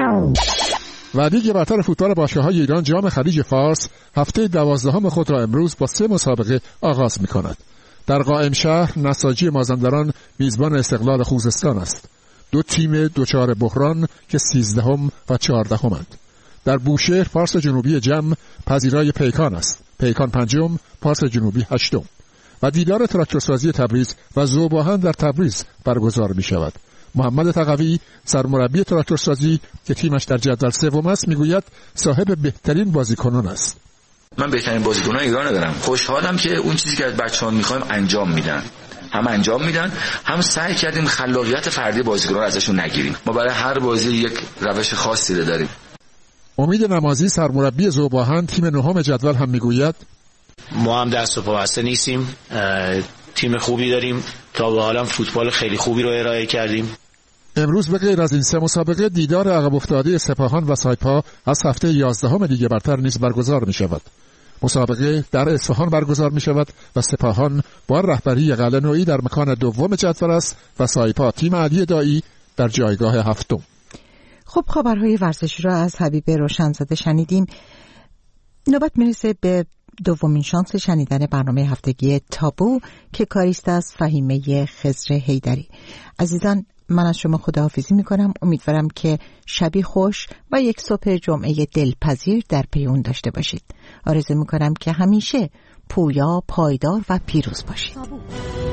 و لیگ برتر فوتبال باشگاه‌های ایران جام خلیج فارس هفته دوازدهم خود را امروز با سه مسابقه آغاز می‌کند. در قائم شهر نساجی مازندران میزبان استقلال خوزستان است. دو تیم دوچار بحران که سیزدهم و چهاردهمند. در بوشهر پارس جنوبی جم پذیرای پیکان است. پیکان پنجم، پارس جنوبی هشتم. و دیدار تراکتورسازی تبریز و ذوب‌آهن در تبریز برگزار می شود. محمد تقوی سرمربی تراکتورسازی که تیمش در جدول سوم است میگوید صاحب بهترین بازیکنان است. من بهترین بازیکنان ایران دارم. خوشحالم که اون چیزی که از بچه‌ها می‌خوایم انجام میدن. هم انجام میدن، هم سعی کردیم خلاقیت فردی بازیکنان رو ازشون نگیریم. ما برای هر بازی یک روش خاصی داریم. امید نمازی سرمربی ذوب‌آهن تیم نهم جدول هم میگوید ما هم دست و پا بسته نیستیم، تیم خوبی داریم، تا به حالا فوتبال خیلی خوبی رو ارائه کردیم. امروز به غیر از این سه مسابقه دیدار عقب افتاده سپاهان و سایپا از هفته یازدهم لیگ برتر نیز برگزار می شود. مسابقه در اصفهان برگزار می شود و سپاهان با رهبری قلعه‌نویی در مکان دوم جدول است و سایپا تیم علی دایی در جایگاه هفتم. خب خبرهای ورزشی را از حبیب روشنزاده شنیدیم. نوبت میرسه به دومین شانس شنیدن برنامه هفتگی تابو که کاریست از فهیمه خضر حیدری. عزیزان، من از شما خداحافظی میکنم. امیدوارم که شبی خوش و یک صبح جمعه دلپذیر در پیون داشته باشید. آرزو میکنم که همیشه پویا، پایدار و پیروز باشید.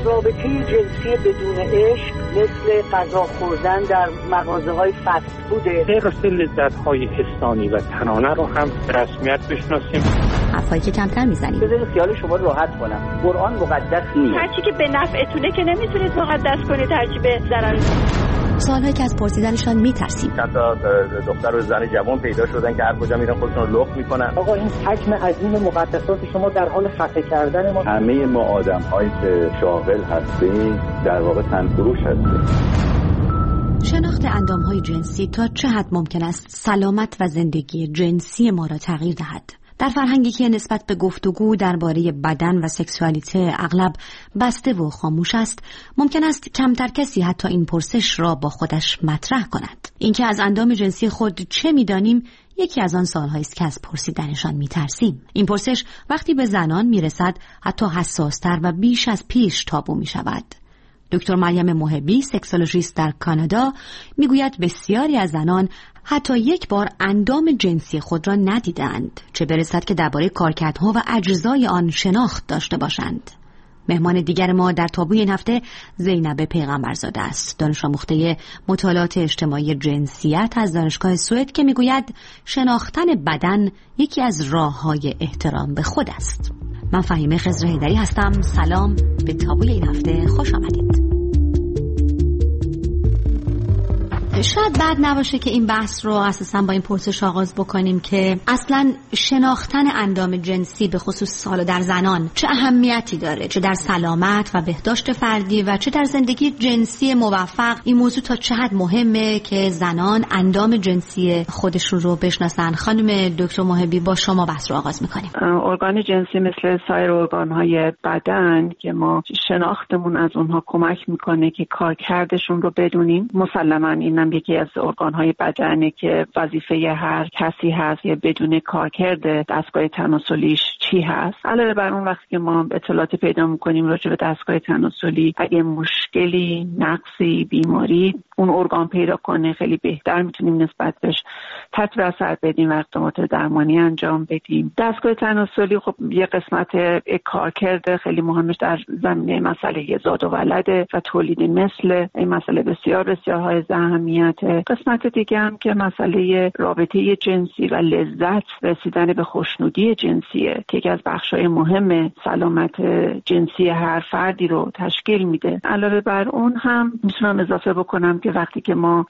رابطه جنسی بدون عشق مثل غذا خوردن در مغازه‌های فست فوده. غیر لذت‌های حسانی و تنانه رو هم به رسمیت بشناسیم. حرفایی که کمتر میزنیم. بذارید خیال شما راحت کنم. قرآن مقدس نیست. هرچی که به نفعتونه که نمیتونید مقدس کنید، هرچی به ضرر. سوالایی که از پرسیدنشان میترسیم. حتی دختر و زن جوان پیدا شدن که هر کجا میرن خودشون رو لخت میکنن. آقا این حجم عظیم مقدسات شما در حال خفه کردن ما. همه ما آدم‌هایی که شاغل هستیم در واقع تنفروش هستیم. شناخت اندام‌های جنسی تا چه حد ممکن است سلامت و زندگی جنسی ما را تغییر دهد؟ در فرهنگی که نسبت به گفتگو درباره بدن و سکسوالیته اغلب بسته و خاموش است، ممکن است کمتر کسی حتی این پرسش را با خودش مطرح کند. اینکه از اندام جنسی خود چه می‌دانیم یکی از آن سوال‌هایی است که از پرسیدنشان می‌ترسیم. این پرسش وقتی به زنان می‌رسد حتی حساس‌تر و بیش از پیش تابو می‌شود. دکتر مریم محبی، سکسولوژیست در کانادا، میگوید بسیاری از زنان حتی یک بار اندام جنسی خود را ندیدند، چه برسد که درباره کارکردها و اجزای آن شناخت داشته باشند. مهمان دیگر ما در تابوی این هفته زینب پیغمبرزاده است، دانش آموخته مطالعات اجتماعی جنسیت از دانشگاه سوئد که میگوید شناختن بدن یکی از راه‌های احترام به خود است. من فهیمه خضر حیدری هستم. سلام، به تابوی این هفته خوش آمدید. شاید بد نباشه که این بحث رو اساساً با این پرسش آغاز بکنیم که اصلاً شناختن اندام جنسی به خصوص حالا در زنان چه اهمیتی داره، چه در سلامت و بهداشت فردی و چه در زندگی جنسی موفق. این موضوع تا چه حد مهمه که زنان اندام جنسی خودشون رو بشناسن. خانم دکتر محبی، با شما بحث رو آغاز میکنیم. ارگان جنسی مثل سایر ارگان‌های بدن که ما شناختمون از اونها کمک میکنه که کارکردشون رو بدونیم. مسلماً این یکی از ارگان‌های بدنه که وظیفه هر کسی هست که بدون کارکرد دستگاه تناسلیش چی هست. علاوه بر اون وقتی که ما اطلاعات پیدا می‌کنیم راجع به دستگاه تناسلی، اگه مشکلی، نقصی، بیماری اون ارگان پیدا کنه، خیلی بهتر میتونیم نسبت بهش تطبیق اثر بدیم و اقدامات درمانی انجام بدیم. دستگاه تناسلی خب یه قسمت کارکرد خیلی مهمش در زمینه مسئله زاد و ولد و تولید مثل، این مسئله بسیار بسیار های اهمیت. قسمت دیگه هم که مسئله رابطه جنسی و لذت، رسیدن به خوشنودی جنسیه که یکی از بخشای مهم سلامت جنسی هر فردی رو تشکیل میده. علاوه بر اون هم میتونم اضافه بکنم که وقتی که ما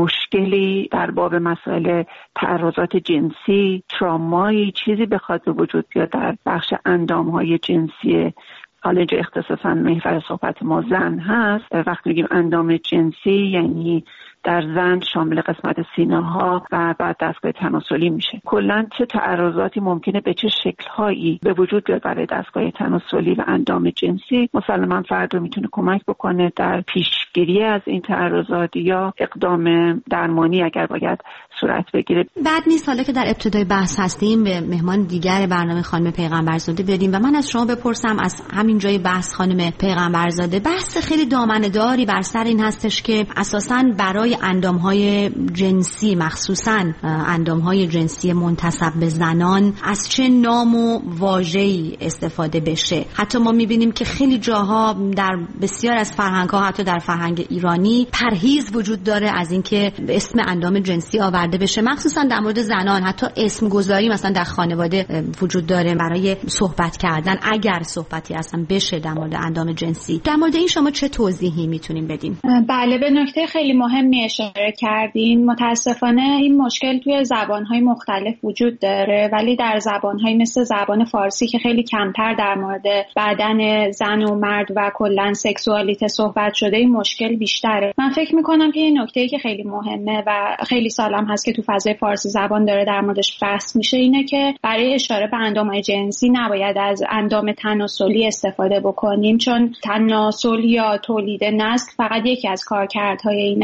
مشکلی در باب مسئله تعرضات جنسی، ترامایی، چیزی بخواد به وجود بیاد در بخش اندامهای جنسی، حالا اینجا اختصاصا محور صحبت ما زن هست، وقتی میگیم اندام جنسی یعنی در زن شامل قسمت سینه ها و بعد دستگاه تناسلی میشه. کلا چه تعرضاتی ممکنه به چه شکل‌هایی به وجود بیاد برای دستگاه تناسلی و اندام جنسی، مسلماً فرد رو میتونه کمک بکنه در پیشگیری از این تعرضات یا اقدام درمانی اگر باید صورت بگیره. بعد نیست حالا که در ابتدای بحث هستیم به مهمان دیگر برنامه خانم پیغمبرزاده بریم و من از شما بپرسم، از همین جای بحث خانم پیغمبرزاده، بحث خیلی دامنه‌داری بر سر این هستش که اساساً برای اندام‌های جنسی، مخصوصاً اندام‌های جنسی منتسب به زنان، از چه نام و واژه‌ای استفاده بشه. حتی ما می‌بینیم که خیلی جاها در بسیار از فرهنگ‌ها، حتی در فرهنگ ایرانی، پرهیز وجود داره از اینکه اسم اندام جنسی آورده بشه، مخصوصاً در مورد زنان. حتی اسم گذاری مثلا در خانواده وجود داره برای صحبت کردن، اگر صحبتی اصلا بشه در مورد اندام جنسی. در مورد این شما چه توضیحی میتونیم بدیم؟ بله، به نکته خیلی مهمی اشاره کردین. متاسفانه این مشکل توی زبان‌های مختلف وجود داره، ولی در زبان‌های مثل زبان فارسی که خیلی کمتر در مورد بدن زن و مرد و کلاً سکسوالیته صحبت شده، این مشکل بیشتره. من فکر می‌کنم که این نکته‌ای که خیلی مهمه و خیلی سالم هست که تو فضای فارسی زبان داره در موردش بحث میشه اینه که برای اشاره به اندام‌های جنسی نباید از اندام تناسلی استفاده بکنیم، چون تناسل یا تولید نسل فقط یکی از کارکردهای این اندام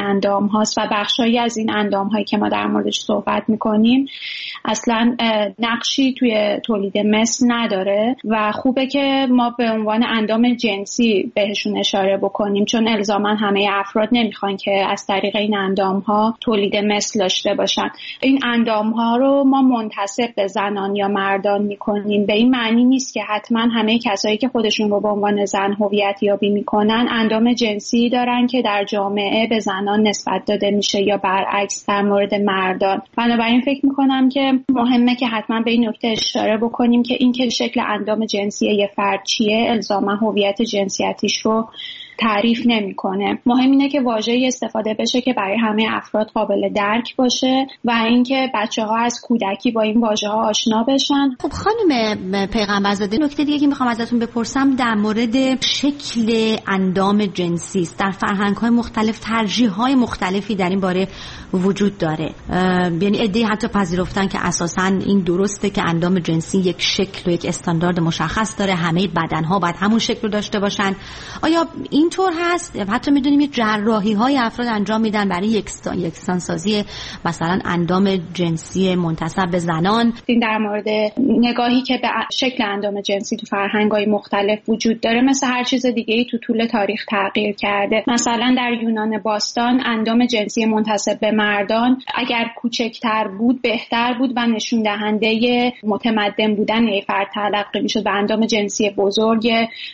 هاست و بخشایی از این اندام هایی که ما در موردش صحبت میکنیم اصلا نقشی توی تولید مثل نداره و خوبه که ما به عنوان اندام جنسی بهشون اشاره بکنیم، چون الزاما همه افراد نمیخوان که از طریق این اندام ها تولید مثل داشته باشن. این اندام ها رو ما منتسب به زنان یا مردان میکنیم، به این معنی نیست که حتما همه کسایی که خودشون رو به عنوان زن هویت یابی میکنن اندام جنسی دارن که در جامعه به زنان نسبت داده میشه یا برعکس در مورد مردان. بنابراین فکر میکنم که مهمه که حتما به این نکته اشاره بکنیم که این که شکل اندام جنسی یه فرد چیه الزاما هویت جنسیتیش رو تعریف نمیکنه. مهم اینه که واژه‌ای استفاده بشه که برای همه افراد قابل درک باشه و اینکه بچه‌ها از کودکی با این واژه‌ها آشنا بشن. خب خانم پیغمبرزاده، نکته دیگه که میخوام ازتون بپرسم در مورد شکل اندام جنسی است. در فرهنگ‌های مختلف ترجیح‌های مختلفی در این باره وجود داره. یعنی عده‌ای حتی پذیرفتن که اساساً این درسته که اندام جنسی یک شکل و یک استاندارد مشخص داره، همه بدن‌ها باید همون شکل رو داشته باشن. آیا این طور هست؟ حتی میدونیم یه جراحی های افراد انجام میدن برای یکسانسازی مثلا اندام جنسی منتسب به زنان. این در مورد نگاهی که به شکل اندام جنسی تو فرهنگ‌های مختلف وجود داره مثل هر چیز دیگه‌ای تو طول تاریخ تغییر کرده. مثلا در یونان باستان اندام جنسی منتسب به مردان اگر کوچکتر بود بهتر بود و نشون دهنده متمدن بودن یک فرد تلقی میشد و اندام جنسی بزرگ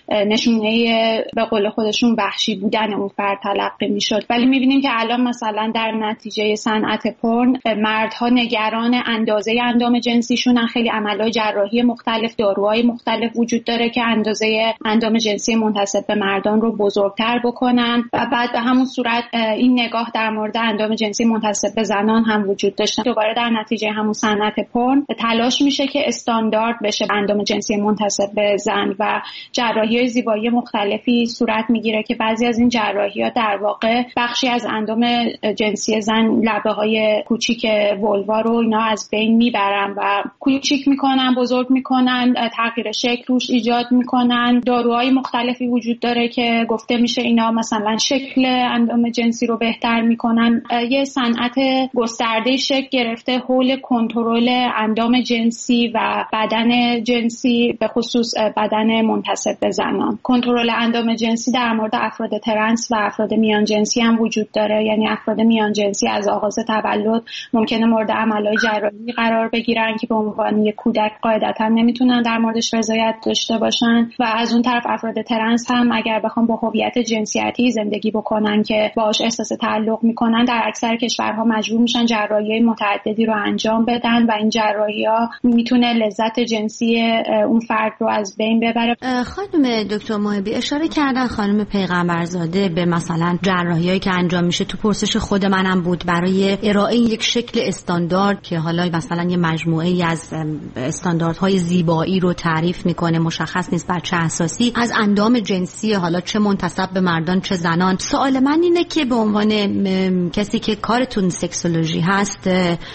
نشونه به قول خودشون وحشی بودن اون فرد تلقی میشد. ولی میبینیم که الان مثلا در نتیجه صنعت پورن مردها نگران اندازه اندام جنسیشون، خیلی عملهای جراحی مختلف، داروهای مختلف وجود داره که اندازه اندام جنسی منتسب به مردان رو بزرگتر بکنن و بعد به همون صورت این نگاه در مورد اندام جنسی منتسب به زنان هم وجود داشته. دوباره در نتیجه همون صنعت پورن تلاش میشه که استاندارد بشه اندام جنسی منتسب به زن و جراحی‌های زیبایی مختلفی صورت میگیره که بعضی از این جراحی‌ها در واقع بخشی از اندام جنسی زن، لبه‌های کوچیک ولوا رو اینا از بین میبرن و کوچیک میکنن، بزرگ میکنن، تغییر شکل روش ایجاد میکنن. داروهای مختلفی وجود داره که گفته میشه اینا مثلا شکل اندام جنسی رو بهتر میکنن. یه صنعت گسترده شکل گرفته حول کنترل اندام جنسی و بدن جنسی، به خصوص بدن منتسب به زنان. کنترل اندام جنسی در مورد افراد ترنس و افراد میان جنسی هم وجود داره. یعنی افراد میان جنسی از آغاز تولد ممکنه مورد عملهای جراحی قرار بگیرن که به عنوان یک کودک قاعدتا نمیتونن در موردش رضایت داشته باشن و از اون طرف افراد ترنس هم اگر بخوام با هویت جنسیتی زندگی بکنن که باهاش احساس تعلق میکنن در اکثر کشورها مجبور میشن جراحی‌های متعددی رو انجام بدن و این جراحی‌ها میتونه لذت جنسی اون فرد رو از بین ببره. خانم دکتر محبی اشاره کردن خانم پیغمبرزاده به مثلا جراحی‌هایی که انجام میشه. تو پرسش خود منم بود برای ارائه یک شکل استاندارد که حالا مثلا یه مجموعه‌ای از استانداردهای زیبایی رو تعریف میکنه، مشخص نیست بر چه اساسی، از اندام جنسی حالا چه منتسب به مردان چه زنان. سوال من اینه که به عنوان کسی که کارتون سکسولوژی هست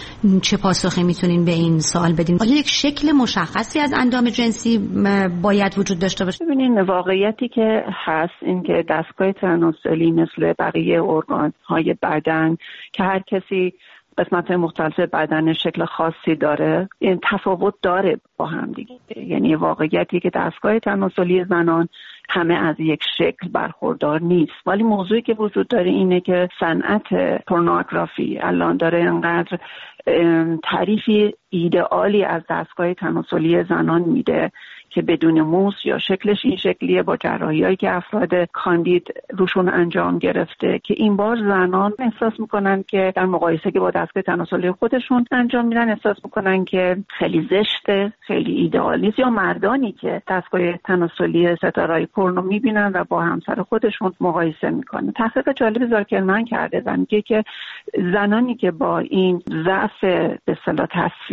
چه پاسخی میتونین به این سوال بدین؟ آیا یک شکل مشخصی از اندام جنسی باید وجود داشته باشه؟ ببینین واقعیتی که هست این که دستگاه تناسلی مثل بقیه ارگان‌های بدن که هر کسی قسمت‌های مختلف بدن شکل خاصی داره، این تفاوت داره با هم دیگه. یعنی واقعیتی که دستگاه تناسلی زنان همه از یک شکل برخوردار نیست. ولی موضوعی که وجود داره اینه که صنعت پورنوگرافی الان داره انقدر تعریفی ایدئالی از دستگاه تناسلی زنان میده که بدون موس یا شکلش این شکلیه با جراحی‌هایی که افراد کاندید روشون انجام گرفته که این بار زنان احساس میکنن که در مقایسه که با دستگاه تناسلی خودشون انجام میدن احساس میکنن که خیلی زشته، خیلی ایدئال نیست. یا مردانی که دستگاه تناسلی ستاره‌های پورنو میبینن و با همسر خودشون مقایسه میکنن. تحقیق جالب زاکرمن کرده و میگه که زنانی که با این ضعف به اصطلاح تصویر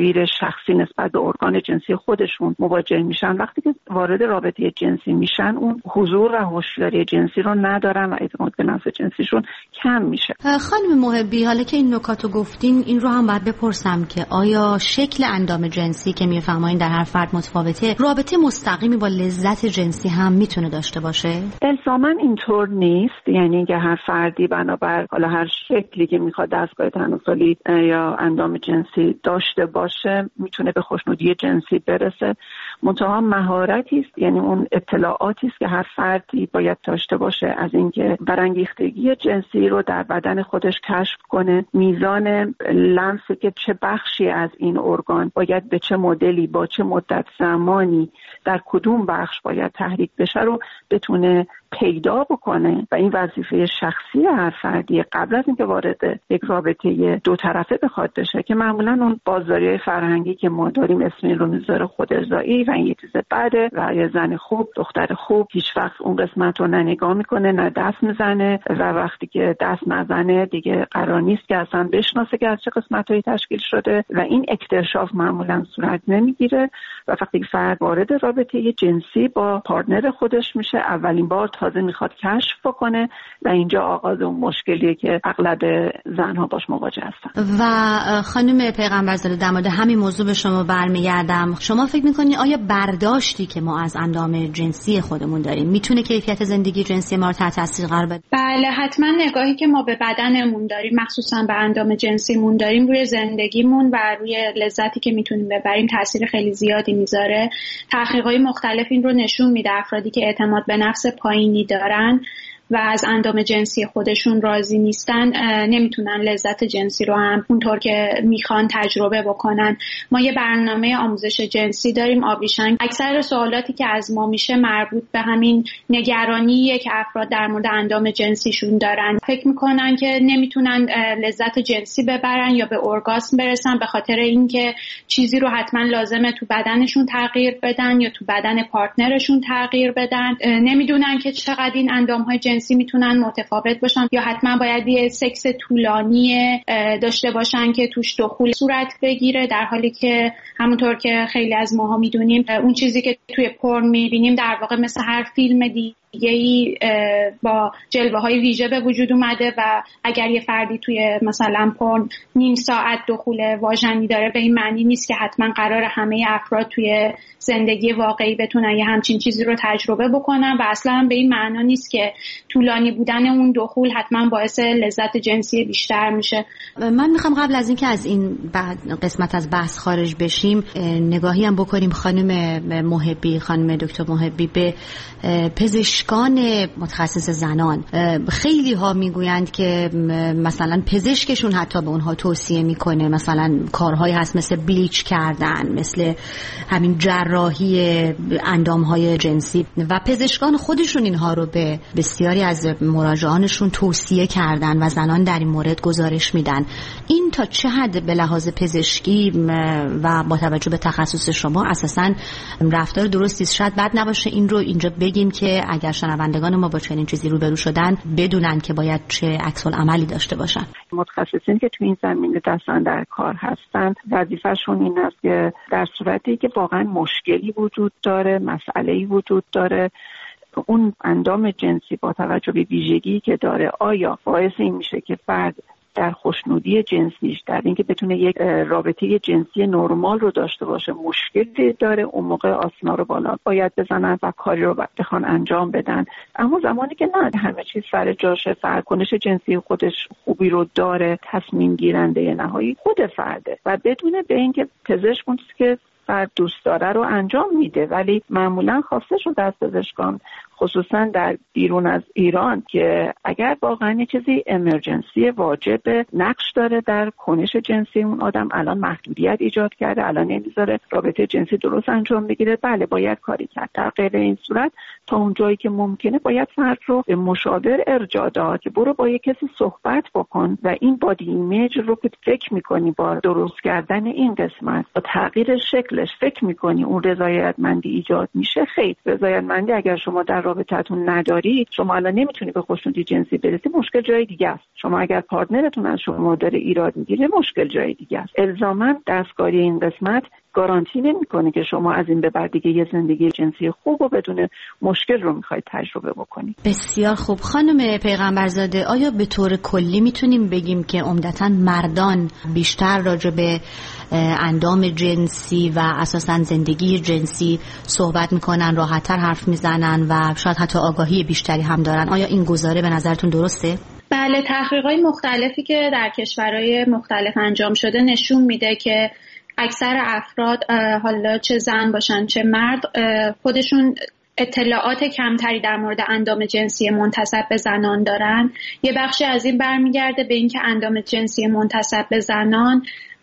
تصویر شخصی نسبت به ارگان جنسی خودشون مواجه میشن. وقتی که وارد رابطه جنسی میشن اون حضور و هوشیاری جنسی رو ندارن و اعتماد به نفس جنسیشون کم میشه. خانم محبی، حالا که این نکاتو گفتین این رو هم باید بپرسم که آیا شکل اندام جنسی که میفرمایین در هر فرد متفاوته رابطه مستقیمی با لذت جنسی هم میتونه داشته باشه؟ الزاما اینطور نیست، یعنی اینکه هر فردی بنابر حالا هر شکلی که میخواد دستگاه تناسلی یا اندام جنسی داشته باشه میتونه به خوشنودی جنسی برسه. منتها مهارتی است، یعنی اون اطلاعاتی است که هر فردی باید داشته باشه از اینکه برانگیختگی جنسی رو در بدن خودش کشف کنه، میزان لمسی که چه بخشی از این ارگان باید به چه مدلی با چه مدت زمانی در کدوم بخش باید تحریک بشه رو بتونه پیدا بکنه و این وظیفه شخصی هر فردی قبل از اینکه وارد یک رابطه دو طرفه بخواد بشه که معمولا اون بازاریای فرهنگی که ما داریم اسم این رو میذاره خود ارضایی و این یه چیز بده و یه زن خوب دختر خوب هیچ وقت اون قسمت رو نه نگاه میکنه نه دست میزنه و وقتی که دست نزنه دیگه قرار نیست که اصلا بشناسه که از چه قسمتایی تشکیل شده و این اکتشاف معمولا صورت نمیگیره و وقتی فرد وارد رابطه جنسی با پارتنر خودش میشه اولین بار تازه میخواد کشف بکنه و اینجا آغاز اون مشکلیه که اغلب زنها باش مواجه هستن. و خانم پیغمبرزاده در مورد همین موضوع به شما برمیگردم. شما فکر میکنید آیا برداشتی که ما از اندام جنسی خودمون داریم میتونه کیفیت زندگی جنسی ما رو تحت تاثیر قرار بده؟ بله، حتما نگاهی که ما به بدنمون داریم مخصوصا به اندام جنسیمون داریم روی زندگیمون و روی لذتی که میتونیم ببریم تاثیر خیلی زیادی میذاره. تحقیقات مختلف این رو نشون میده افرادی که اعتماد به نفس پایینی دارن و از اندام جنسی خودشون راضی نیستن نمیتونن لذت جنسی رو هم اونطور که میخوان تجربه بکنن. ما یه برنامه آموزش جنسی داریم آبیشنگ. اکثر سوالاتی که از ما میشه مربوط به همین نگرانیه که افراد در مورد اندام جنسیشون دارن. فکر میکنن که نمیتونن لذت جنسی ببرن یا به ارگاسم برسن به خاطر اینکه چیزی رو حتما لازمه تو بدنشون تغییر بدن یا تو بدن پارتنرشون تغییر بدن. نمیدونن که چقدر این اندام‌های جنسی میتونن متفاوت باشن یا حتما باید یه سکس طولانی داشته باشن که توش دخول صورت بگیره، در حالی که همونطور که خیلی از ماها میدونیم اون چیزی که توی پورن میبینیم در واقع مثل هر فیلم دیگه ای با جلوه های ویژه به وجود اومده و اگر یه فردی توی مثلا پورن نیم ساعت دخول واژنی داره به این معنی نیست که حتما قرار همه افراد توی زندگی واقعی بتونن یه همچین چیزی رو تجربه بکنن و اصلا به این معنا نیست که طولانی بودن اون دخول حتما باعث لذت جنسی بیشتر میشه. من میخوام قبل از اینکه از این قسمت از بحث خارج بشیم نگاهی هم بکنیم خانم محبی، خانم دکتر محبی، به پزشکان متخصص زنان. خیلی ها میگویند که مثلا پزشکشون حتی به اونها توصیه میکنه مثلا کارهایی هست مثل بلیچ کردن، مثل همین جراحی اندامهای جنسی و پزشکان خودشون اینها رو به بسیاری از مراجعانشون توصیه کردن و زنان در این مورد گزارش میدن. این تا چه حد به لحاظ پزشکی و با توجه به تخصص شما اساساً رفتار درستی است؟ شاید بد نباشه این رو اینجا بگیم که اگر شنوندگان ما با چنین چیزی روبرو شدن بدونن که باید چه عکس العملی داشته باشن. متخصصین که تو این زمینه دستن در کار هستند وظیفه‌شون این است که در صورتی که واقعا مشکلی وجود داره، مسئله‌ای وجود داره، اون اندام جنسی با توجه به ویژگی که داره آیا باعث این میشه که فرد در خوشنودی جنسیش در اینکه بتونه یک رابطه جنسی نرمال رو داشته باشه مشکلی داره، اون موقع آسنا رو بالا باید بزنن و کاری رو بخوان انجام بدن. اما زمانی که نه همه چیز سر جاشه، فرد کنش جنسی خودش خوبی رو داره، تصمیم گیرنده نهایی خود فرده و بدونه به اینکه پزشک اون که فرد دوست داره رو انجام میده. ولی معمولا خواسته شده از پزشکان خصوصا در بیرون از ایران که اگر واقعا یه چیزی امرجنسی واجب نقش داره در کنش جنسی اون آدم، الان محدودیت ایجاد کرده، الان نمیذاره رابطه جنسی درست انجام بگیره، بله باید کاری کرد. در غیر این صورت تا اون جایی که ممکنه باید فرد رو به مشاور ارجاع داد که برو با یه کسی صحبت بکن و این بادی ایمیج رو که فکر میکنی با درست کردن این قسمت با تغییر شکلش فکر میکنی اون رضایتمندی ایجاد میشه. خیر رضایتمندی اگر شما در رابطتون نداری، شما الان نمیتونی به خوشنودی جنسی برسی، مشکل جای دیگه است. شما اگر پارتنرتون از شما داره ایراد میگیره، مشکل جای دیگه است. الزاما دستکاری این قسمت گارانتی نمیکنه که شما از این به بعد دیگه یه زندگی جنسی خوب و بدون مشکل رو میخواید تجربه بکنید. بسیار خوب. خانم پیغمبرزاده، آیا به طور کلی میتونیم بگیم که عمدتاً مردان بیشتر راجع به اندام جنسی و اساساً زندگی جنسی صحبت میکنن، راحت‌تر حرف میزنن و شاید حتی آگاهی بیشتری هم دارن؟ آیا این گزاره به نظرتون درسته؟ بله، تحقیقات مختلفی که در کشورهای مختلف انجام شده نشون میده که اکثر افراد، حالا چه زن باشن چه مرد، خودشون اطلاعات کمتری در مورد اندام جنسی منتسب به زنان دارن. یه بخشی از این برمیگرده به اینکه اندام جنسی منتسب به زنان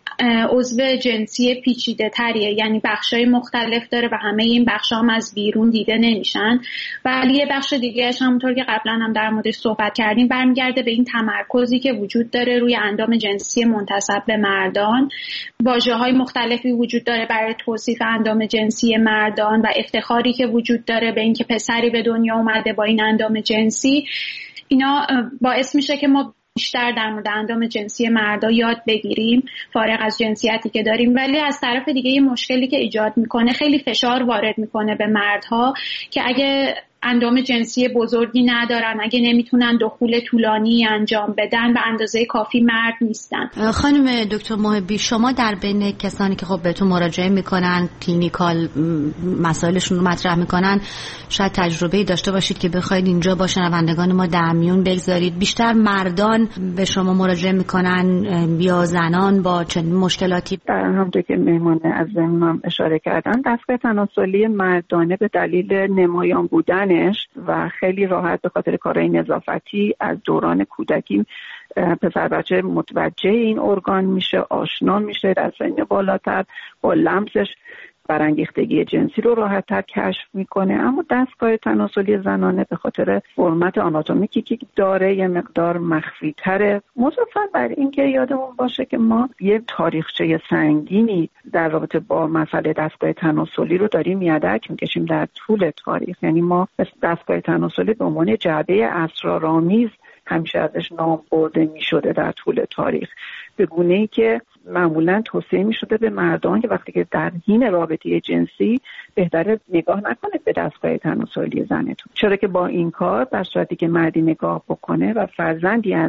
عضو جنسی پیچیده تریه، یعنی بخشای مختلف داره و همه این بخشا هم از بیرون دیده نمیشن. ولی یه بخش دیگه اش همونطور که قبلا هم در موردش صحبت کردیم برمیگرده به این تمرکزی که وجود داره روی اندام جنسی منتسب به مردان. واژه‌های مختلفی وجود داره برای توصیف اندام جنسی مردان و افتخاری که وجود داره به اینکه پسری به دنیا اومده با این اندام جنسی. اینا باعث میشه که ما بیشتر در مورد اندام جنسی مردا یاد بگیریم فارغ از جنسیتی که داریم. ولی از طرف دیگه یه مشکلی که ایجاد میکنه، خیلی فشار وارد میکنه به مردها که اگه اندام جنسی بزرگی ندارن، اگه نمیتونن دخول طولانی انجام بدن، به اندازه کافی مرد نیستن. خانم دکتر محبی، شما در بین کسانی که خب بهتون مراجعه میکنن، کلینیکال مسائلشون رو مطرح میکنن، شاید تجربه داشته باشید که بخواید اینجا با شنوندگان ما در میون بگذارید. بیشتر مردان به شما مراجعه میکنن یا زنان با چنین مشکلاتی؟ همونطور که مهمان از هم اشاره کردن، دستگاه تناسلی مردانه به دلیل نمایان بودن و خیلی راحت به خاطر کارهای نظافتی از دوران کودکی پسر بچه متوجه این ارگان میشه، آشنا میشه، در سن بالاتر با لمسش برانگیختگی جنسی رو راحت‌تر کشف میکنه. اما دستگاه تناسلی زنانه به خاطر فرمت آناتومیکی که داره یه مقدار مخفی تره. مضافاً بر این که یادمون باشه که ما یه تاریخچه سنگینی در رابطه با مسئله دستگاه تناسلی رو داریم یدک میکشیم در طول تاریخ. یعنی ما دستگاه تناسلی به عنوان جعبه اسرارآمیز همیشه ازش نام برده میشده در طول تاریخ، به گونه‌ای که معمولاً توصیه می‌شده به مردان که وقتی که در حین رابطه جنسی بهتره نگاه نکنه به دستگاه تناسلی زنتون، چرا که با این کار در صورتی که مردی نگاه بکنه و فرزندی از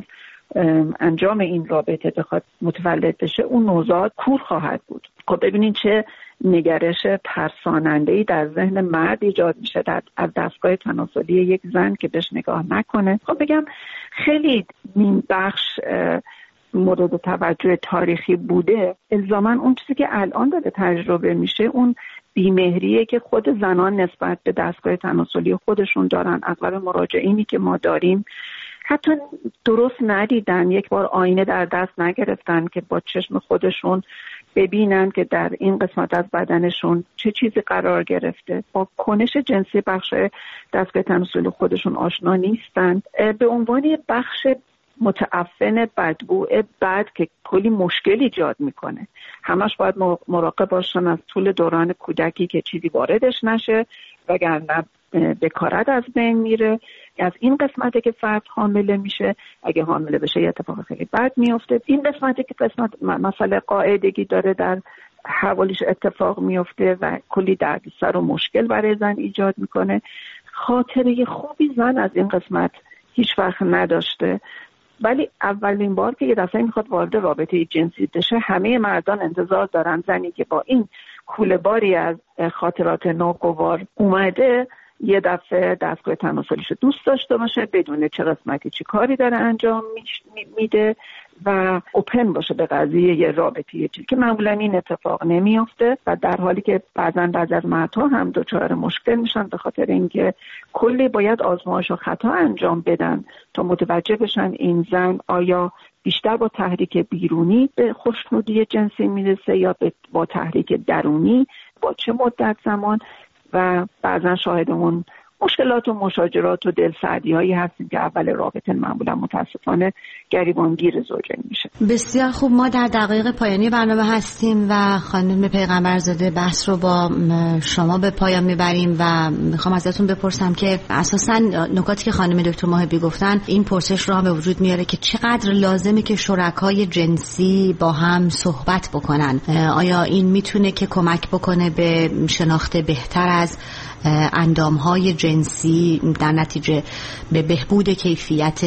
انجام این رابطه بخواد متولد بشه، اون نوزاد کور خواهد بود. خب ببینین چه نگرش ترساننده‌ای در ذهن مرد ایجاد میشه در از دستگاه تناسلی یک زن که بهش نگاه نکنه. خب بگم خیلی این بخش مورد توجه تاریخی بوده. الزاماً اون چیزی که الان داره تجربه میشه اون بیمهریه که خود زنان نسبت به دستگاه تناسلی خودشون دارن. اغلب مراجعینی که ما داریم حتی درست ندیدن، یک بار آینه در دست نگرفتن که با چشم خودشون ببینن که در این قسمت از بدنشون چه چیزی قرار گرفته. با کنش جنسی بخش دستگاه تناسلی خودشون آشنا نیستن. به عنوان بخش متعفن بدبو بد که کلی مشکل ایجاد میکنه، همش باید مراقب باشن از طول دوران کودکی که چیزی واردش نشه، وگرنه بکارت از بین میره. از این قسمتی که فرد حامله میشه، اگه حامله بشه یه اتفاق خیلی بد میفته. این قسمتی که قسمت مسئله قاعدگی داره در حوالش اتفاق میفته و کلی دردسر و مشکل برای زن ایجاد میکنه. خاطره خوبی زن از این قسمت هیچ وقت نداشته، ولی اولین بار که یه دفعه میخواد وارد رابطه جنسی بشه، همه مردان انتظار دارن زنی که با این کوله باری از خاطرات ناگوار اومده یه دفعه دستگاه تناسلیشو دوست داشته باشه، بدونه چه قسمتی چی کاری داره انجام میده و اوپن باشه به قضیه یه رابطه جنسی، که معمولا این اتفاق نمیافته و در حالی که بعضن بعض از مردها هم دچار مشکل میشن به خاطر اینکه کلی باید آزمایش و خطا انجام بدن تا متوجه بشن این زن آیا بیشتر با تحریک بیرونی به خوشنودی جنسی میرسه یا با تحریک درونی، با چه مدت زمان. و بعضا شاهدمون مشکلات و مشاجرات و دلسردی هایی هستیم که اول رابطه معمولا متاسفانه گریبانگیر زوجین میشه. بسیار خوب، ما در دقایق پایانی برنامه هستیم و خانم پیغمبرزاده بحث رو با شما به پایان میبریم و میخوام ازتون بپرسم که اساساً نکاتی که خانم دکتر ماهبی گفتن این پرسش رو هم به وجود میاره که چقدر لازمه که شرکای جنسی با هم صحبت بکنن. آیا این میتونه که کمک بکنه به شناخت بهتر از اندامهای جنسی، در نتیجه به بهبود کیفیت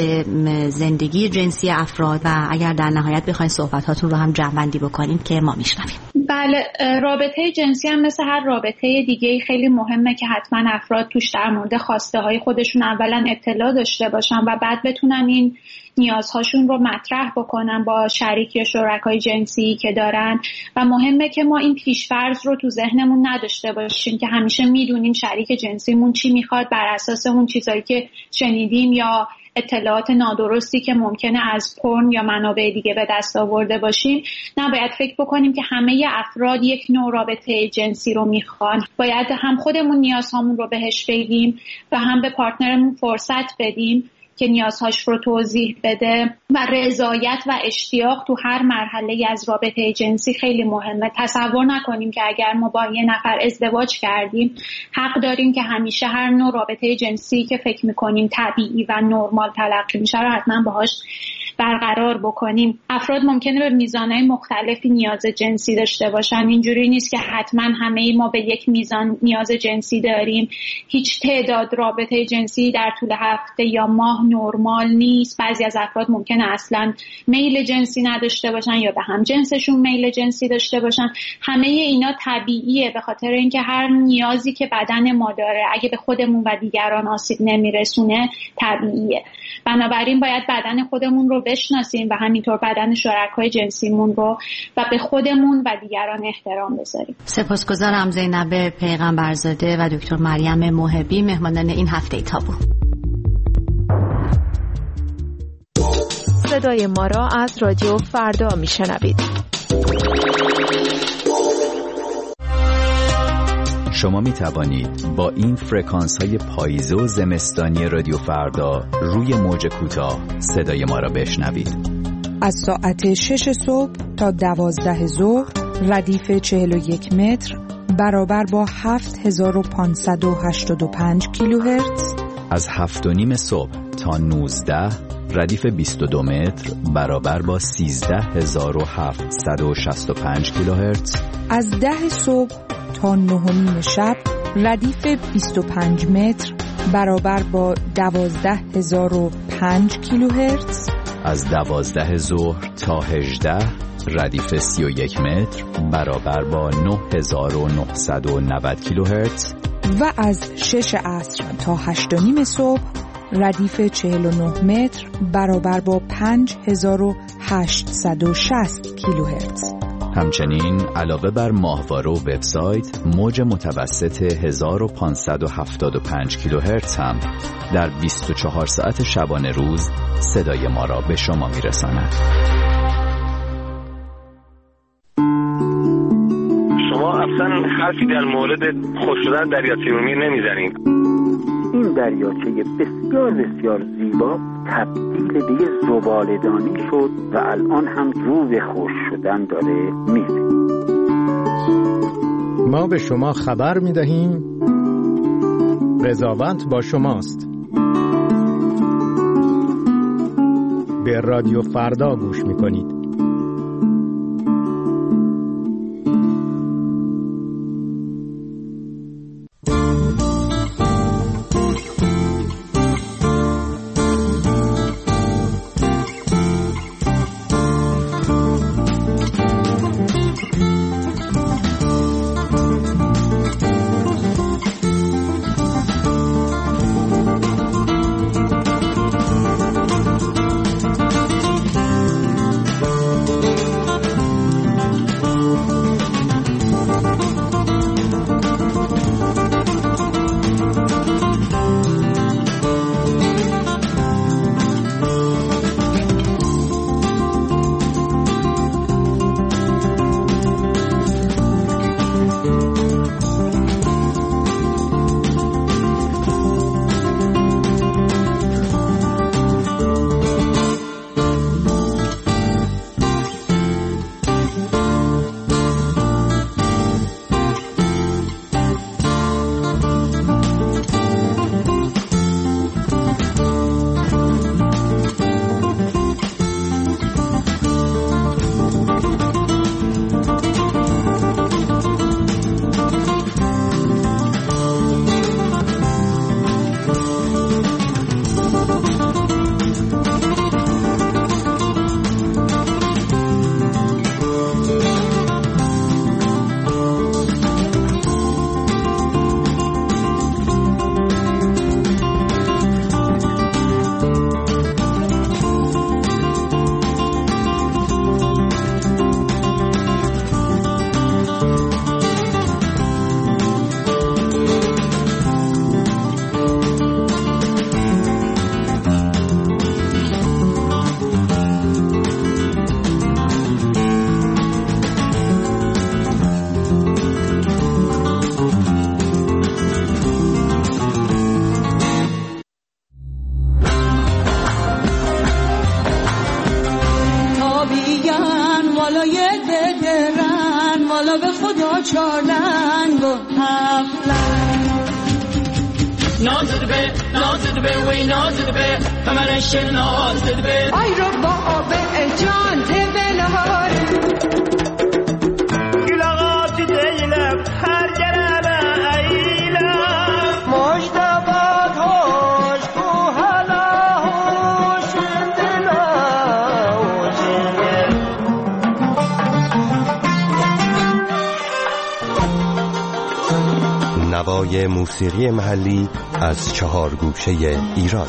زندگی جنسی افراد؟ و اگر در نهایت بخواید صحبتاتون رو هم جمع‌بندی بکنید که ما میشنویم. بله، رابطه جنسی هم مثل هر رابطه دیگه خیلی مهمه که حتما افراد توش در مورد خواسته های خودشون اولا اطلاع داشته باشن و بعد بتونن این نیازهاشون رو مطرح بکنن با شریک یا شرکای جنسی که دارن. و مهمه که ما این پیشفرض رو تو ذهنمون نداشته باشیم که همیشه میدونیم شریک جنسیمون چی میخواد بر اساس اون چیزایی که شنیدیم یا اطلاعات نادرستی که ممکنه از پورن یا منابع دیگه به دست آورده باشیم. نباید فکر بکنیم که همه افراد یک نوع رابطه جنسی رو میخوان. باید هم خودمون نیازهامون رو بهش بگیم و هم به پارتنرمون فرصت بدیم که نیازهاش رو توضیح بده. و رضایت و اشتیاق تو هر مرحله از رابطه جنسی خیلی مهمه. تصور نکنیم که اگر ما با یه نفر ازدواج کردیم حق داریم که همیشه هر نوع رابطه جنسی که فکر میکنیم طبیعی و نرمال تلقی میشه رو حتما باهاش برقرار بکنیم. افراد ممکنه به میزانهای مختلفی نیاز جنسی داشته باشن. اینجوری نیست که حتما همه ما به یک میزان نیاز جنسی داریم. هیچ تعداد رابطه جنسی در طول هفته یا ماه نرمال نیست. بعضی از افراد ممکنه اصلا میل جنسی نداشته باشن یا به هم جنسشون میل جنسی داشته باشن. همه اینا طبیعیه به خاطر اینکه هر نیازی که بدن ما داره اگه به خودمون و دیگران آسیب نمیرسونه طبیعیه. بنابراین باید بدن خودمون رو بشناسیم و همینطور بدن شرکای جنسیمون رو و به خودمون و دیگران احترام بذاریم. سپاسگزارم زینب پیغمبرزاده و دکتر مریم موهبی، مهمانان این هفته تابو. صدای ما را از رادیو فردا میشنوید. شما می توانید با این فرکانس های پاییزه و زمستانی رادیو فردا روی موج کوتاه صدای ما را بشنوید. از ساعت شش صبح تا دوازده ظهر ردیف چهل و یک متر برابر با هفت هزار و پانصد و هشتاد و پنج کیلوهرتز. از هفت و نیم صبح تا نوزده ردیف بیست و دو متر برابر با سیزده هزار و هفتصد و شصت و پنج کیلوهرتز. از ده صبح تا نه و نیم شب ردیف بیست و پنج متر برابر با دوازده هزار و پنج کیلوهرتز. از دوازده ظهر تا هجده ردیف سی و یک متر برابر با نه هزار و نهصد و نود کیلوهرتز. و از شش عصر تا هشت و نیم صبح ردیف چهل و نه متر برابر با پنج هزار و هشتصد و شصت کیلوهرتز. همچنین علاوه بر ماهواره و وبسایت، موج متوسط هزار و پانصد و هفتاد و پنج کیلوهرتز هم در بیست و چهار ساعت شبانه روز صدای ما را به شما میرساند. شما اصلا حرفی در مورد خوش شدن دریاچه ارومیه نمیزنید. این دریاچه بسیار بسیار زیبا تبدیل به یه زباله‌دانی شد و الان هم رو به خشک شدن داره میره. ما به شما خبر میدهیم قضاوت با شماست. به رادیو فردا گوش میکنید. چالنگ و هفلنگ نازد به نازد به وی نازد به کمرش نازد به آی رو با آب جان تبلار گلاغات دیلم هر گرم ایلم مجدبات هوش کو حالا هوش دلا نوای موسیقی محلی از چهار گوشه ایران.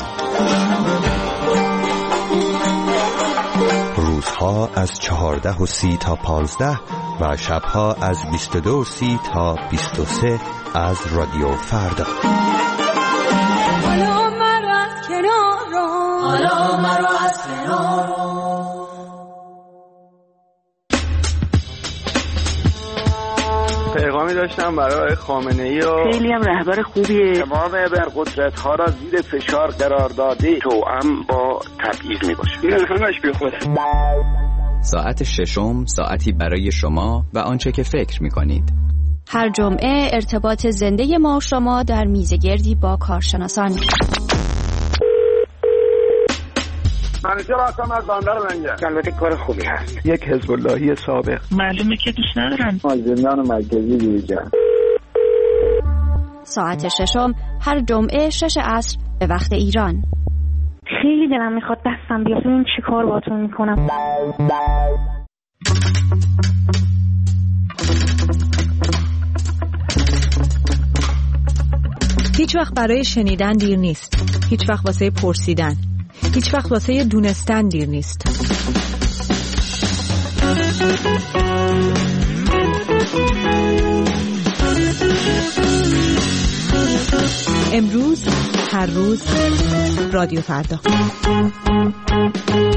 روزها از چهارده و سی تا پانزده و شبها از بیست و دو و سی تا بیست و سه از رادیو فردا. حالا مرا از کنار حالا مرا از کنار پیغامی داشتم برای خامنه‌ای و خیلی هم رهبر خوبیه. تمام ابرقدرت‌ها را زیر فشار قرار داده، توأم با تبعیض میباشه. این همش بیخوده. ساعت ششم ساعتی برای شما و آنچه که فکر می‌کنید. هر جمعه ارتباط زنده ما و شما در میزگردی با کارشناسان. منیجر هستم از بندر لنگر. البته کار خوبی هست. یک حزب اللهی سابق. معلومه که دوست ندارن. از زندان مرکزی بیرون. ساعت ششم هر جمعه شش عصر به وقت ایران. خیلی دلم میخواد دستم بیاد ببینم چی کار باهاتون میکنم. هیچ وقت برای شنیدن دیر نیست. هیچ وقت واسه پرسیدن. هیچ وقت واسه دونستن دیر نیست. امروز، هر روز، رادیو فردا.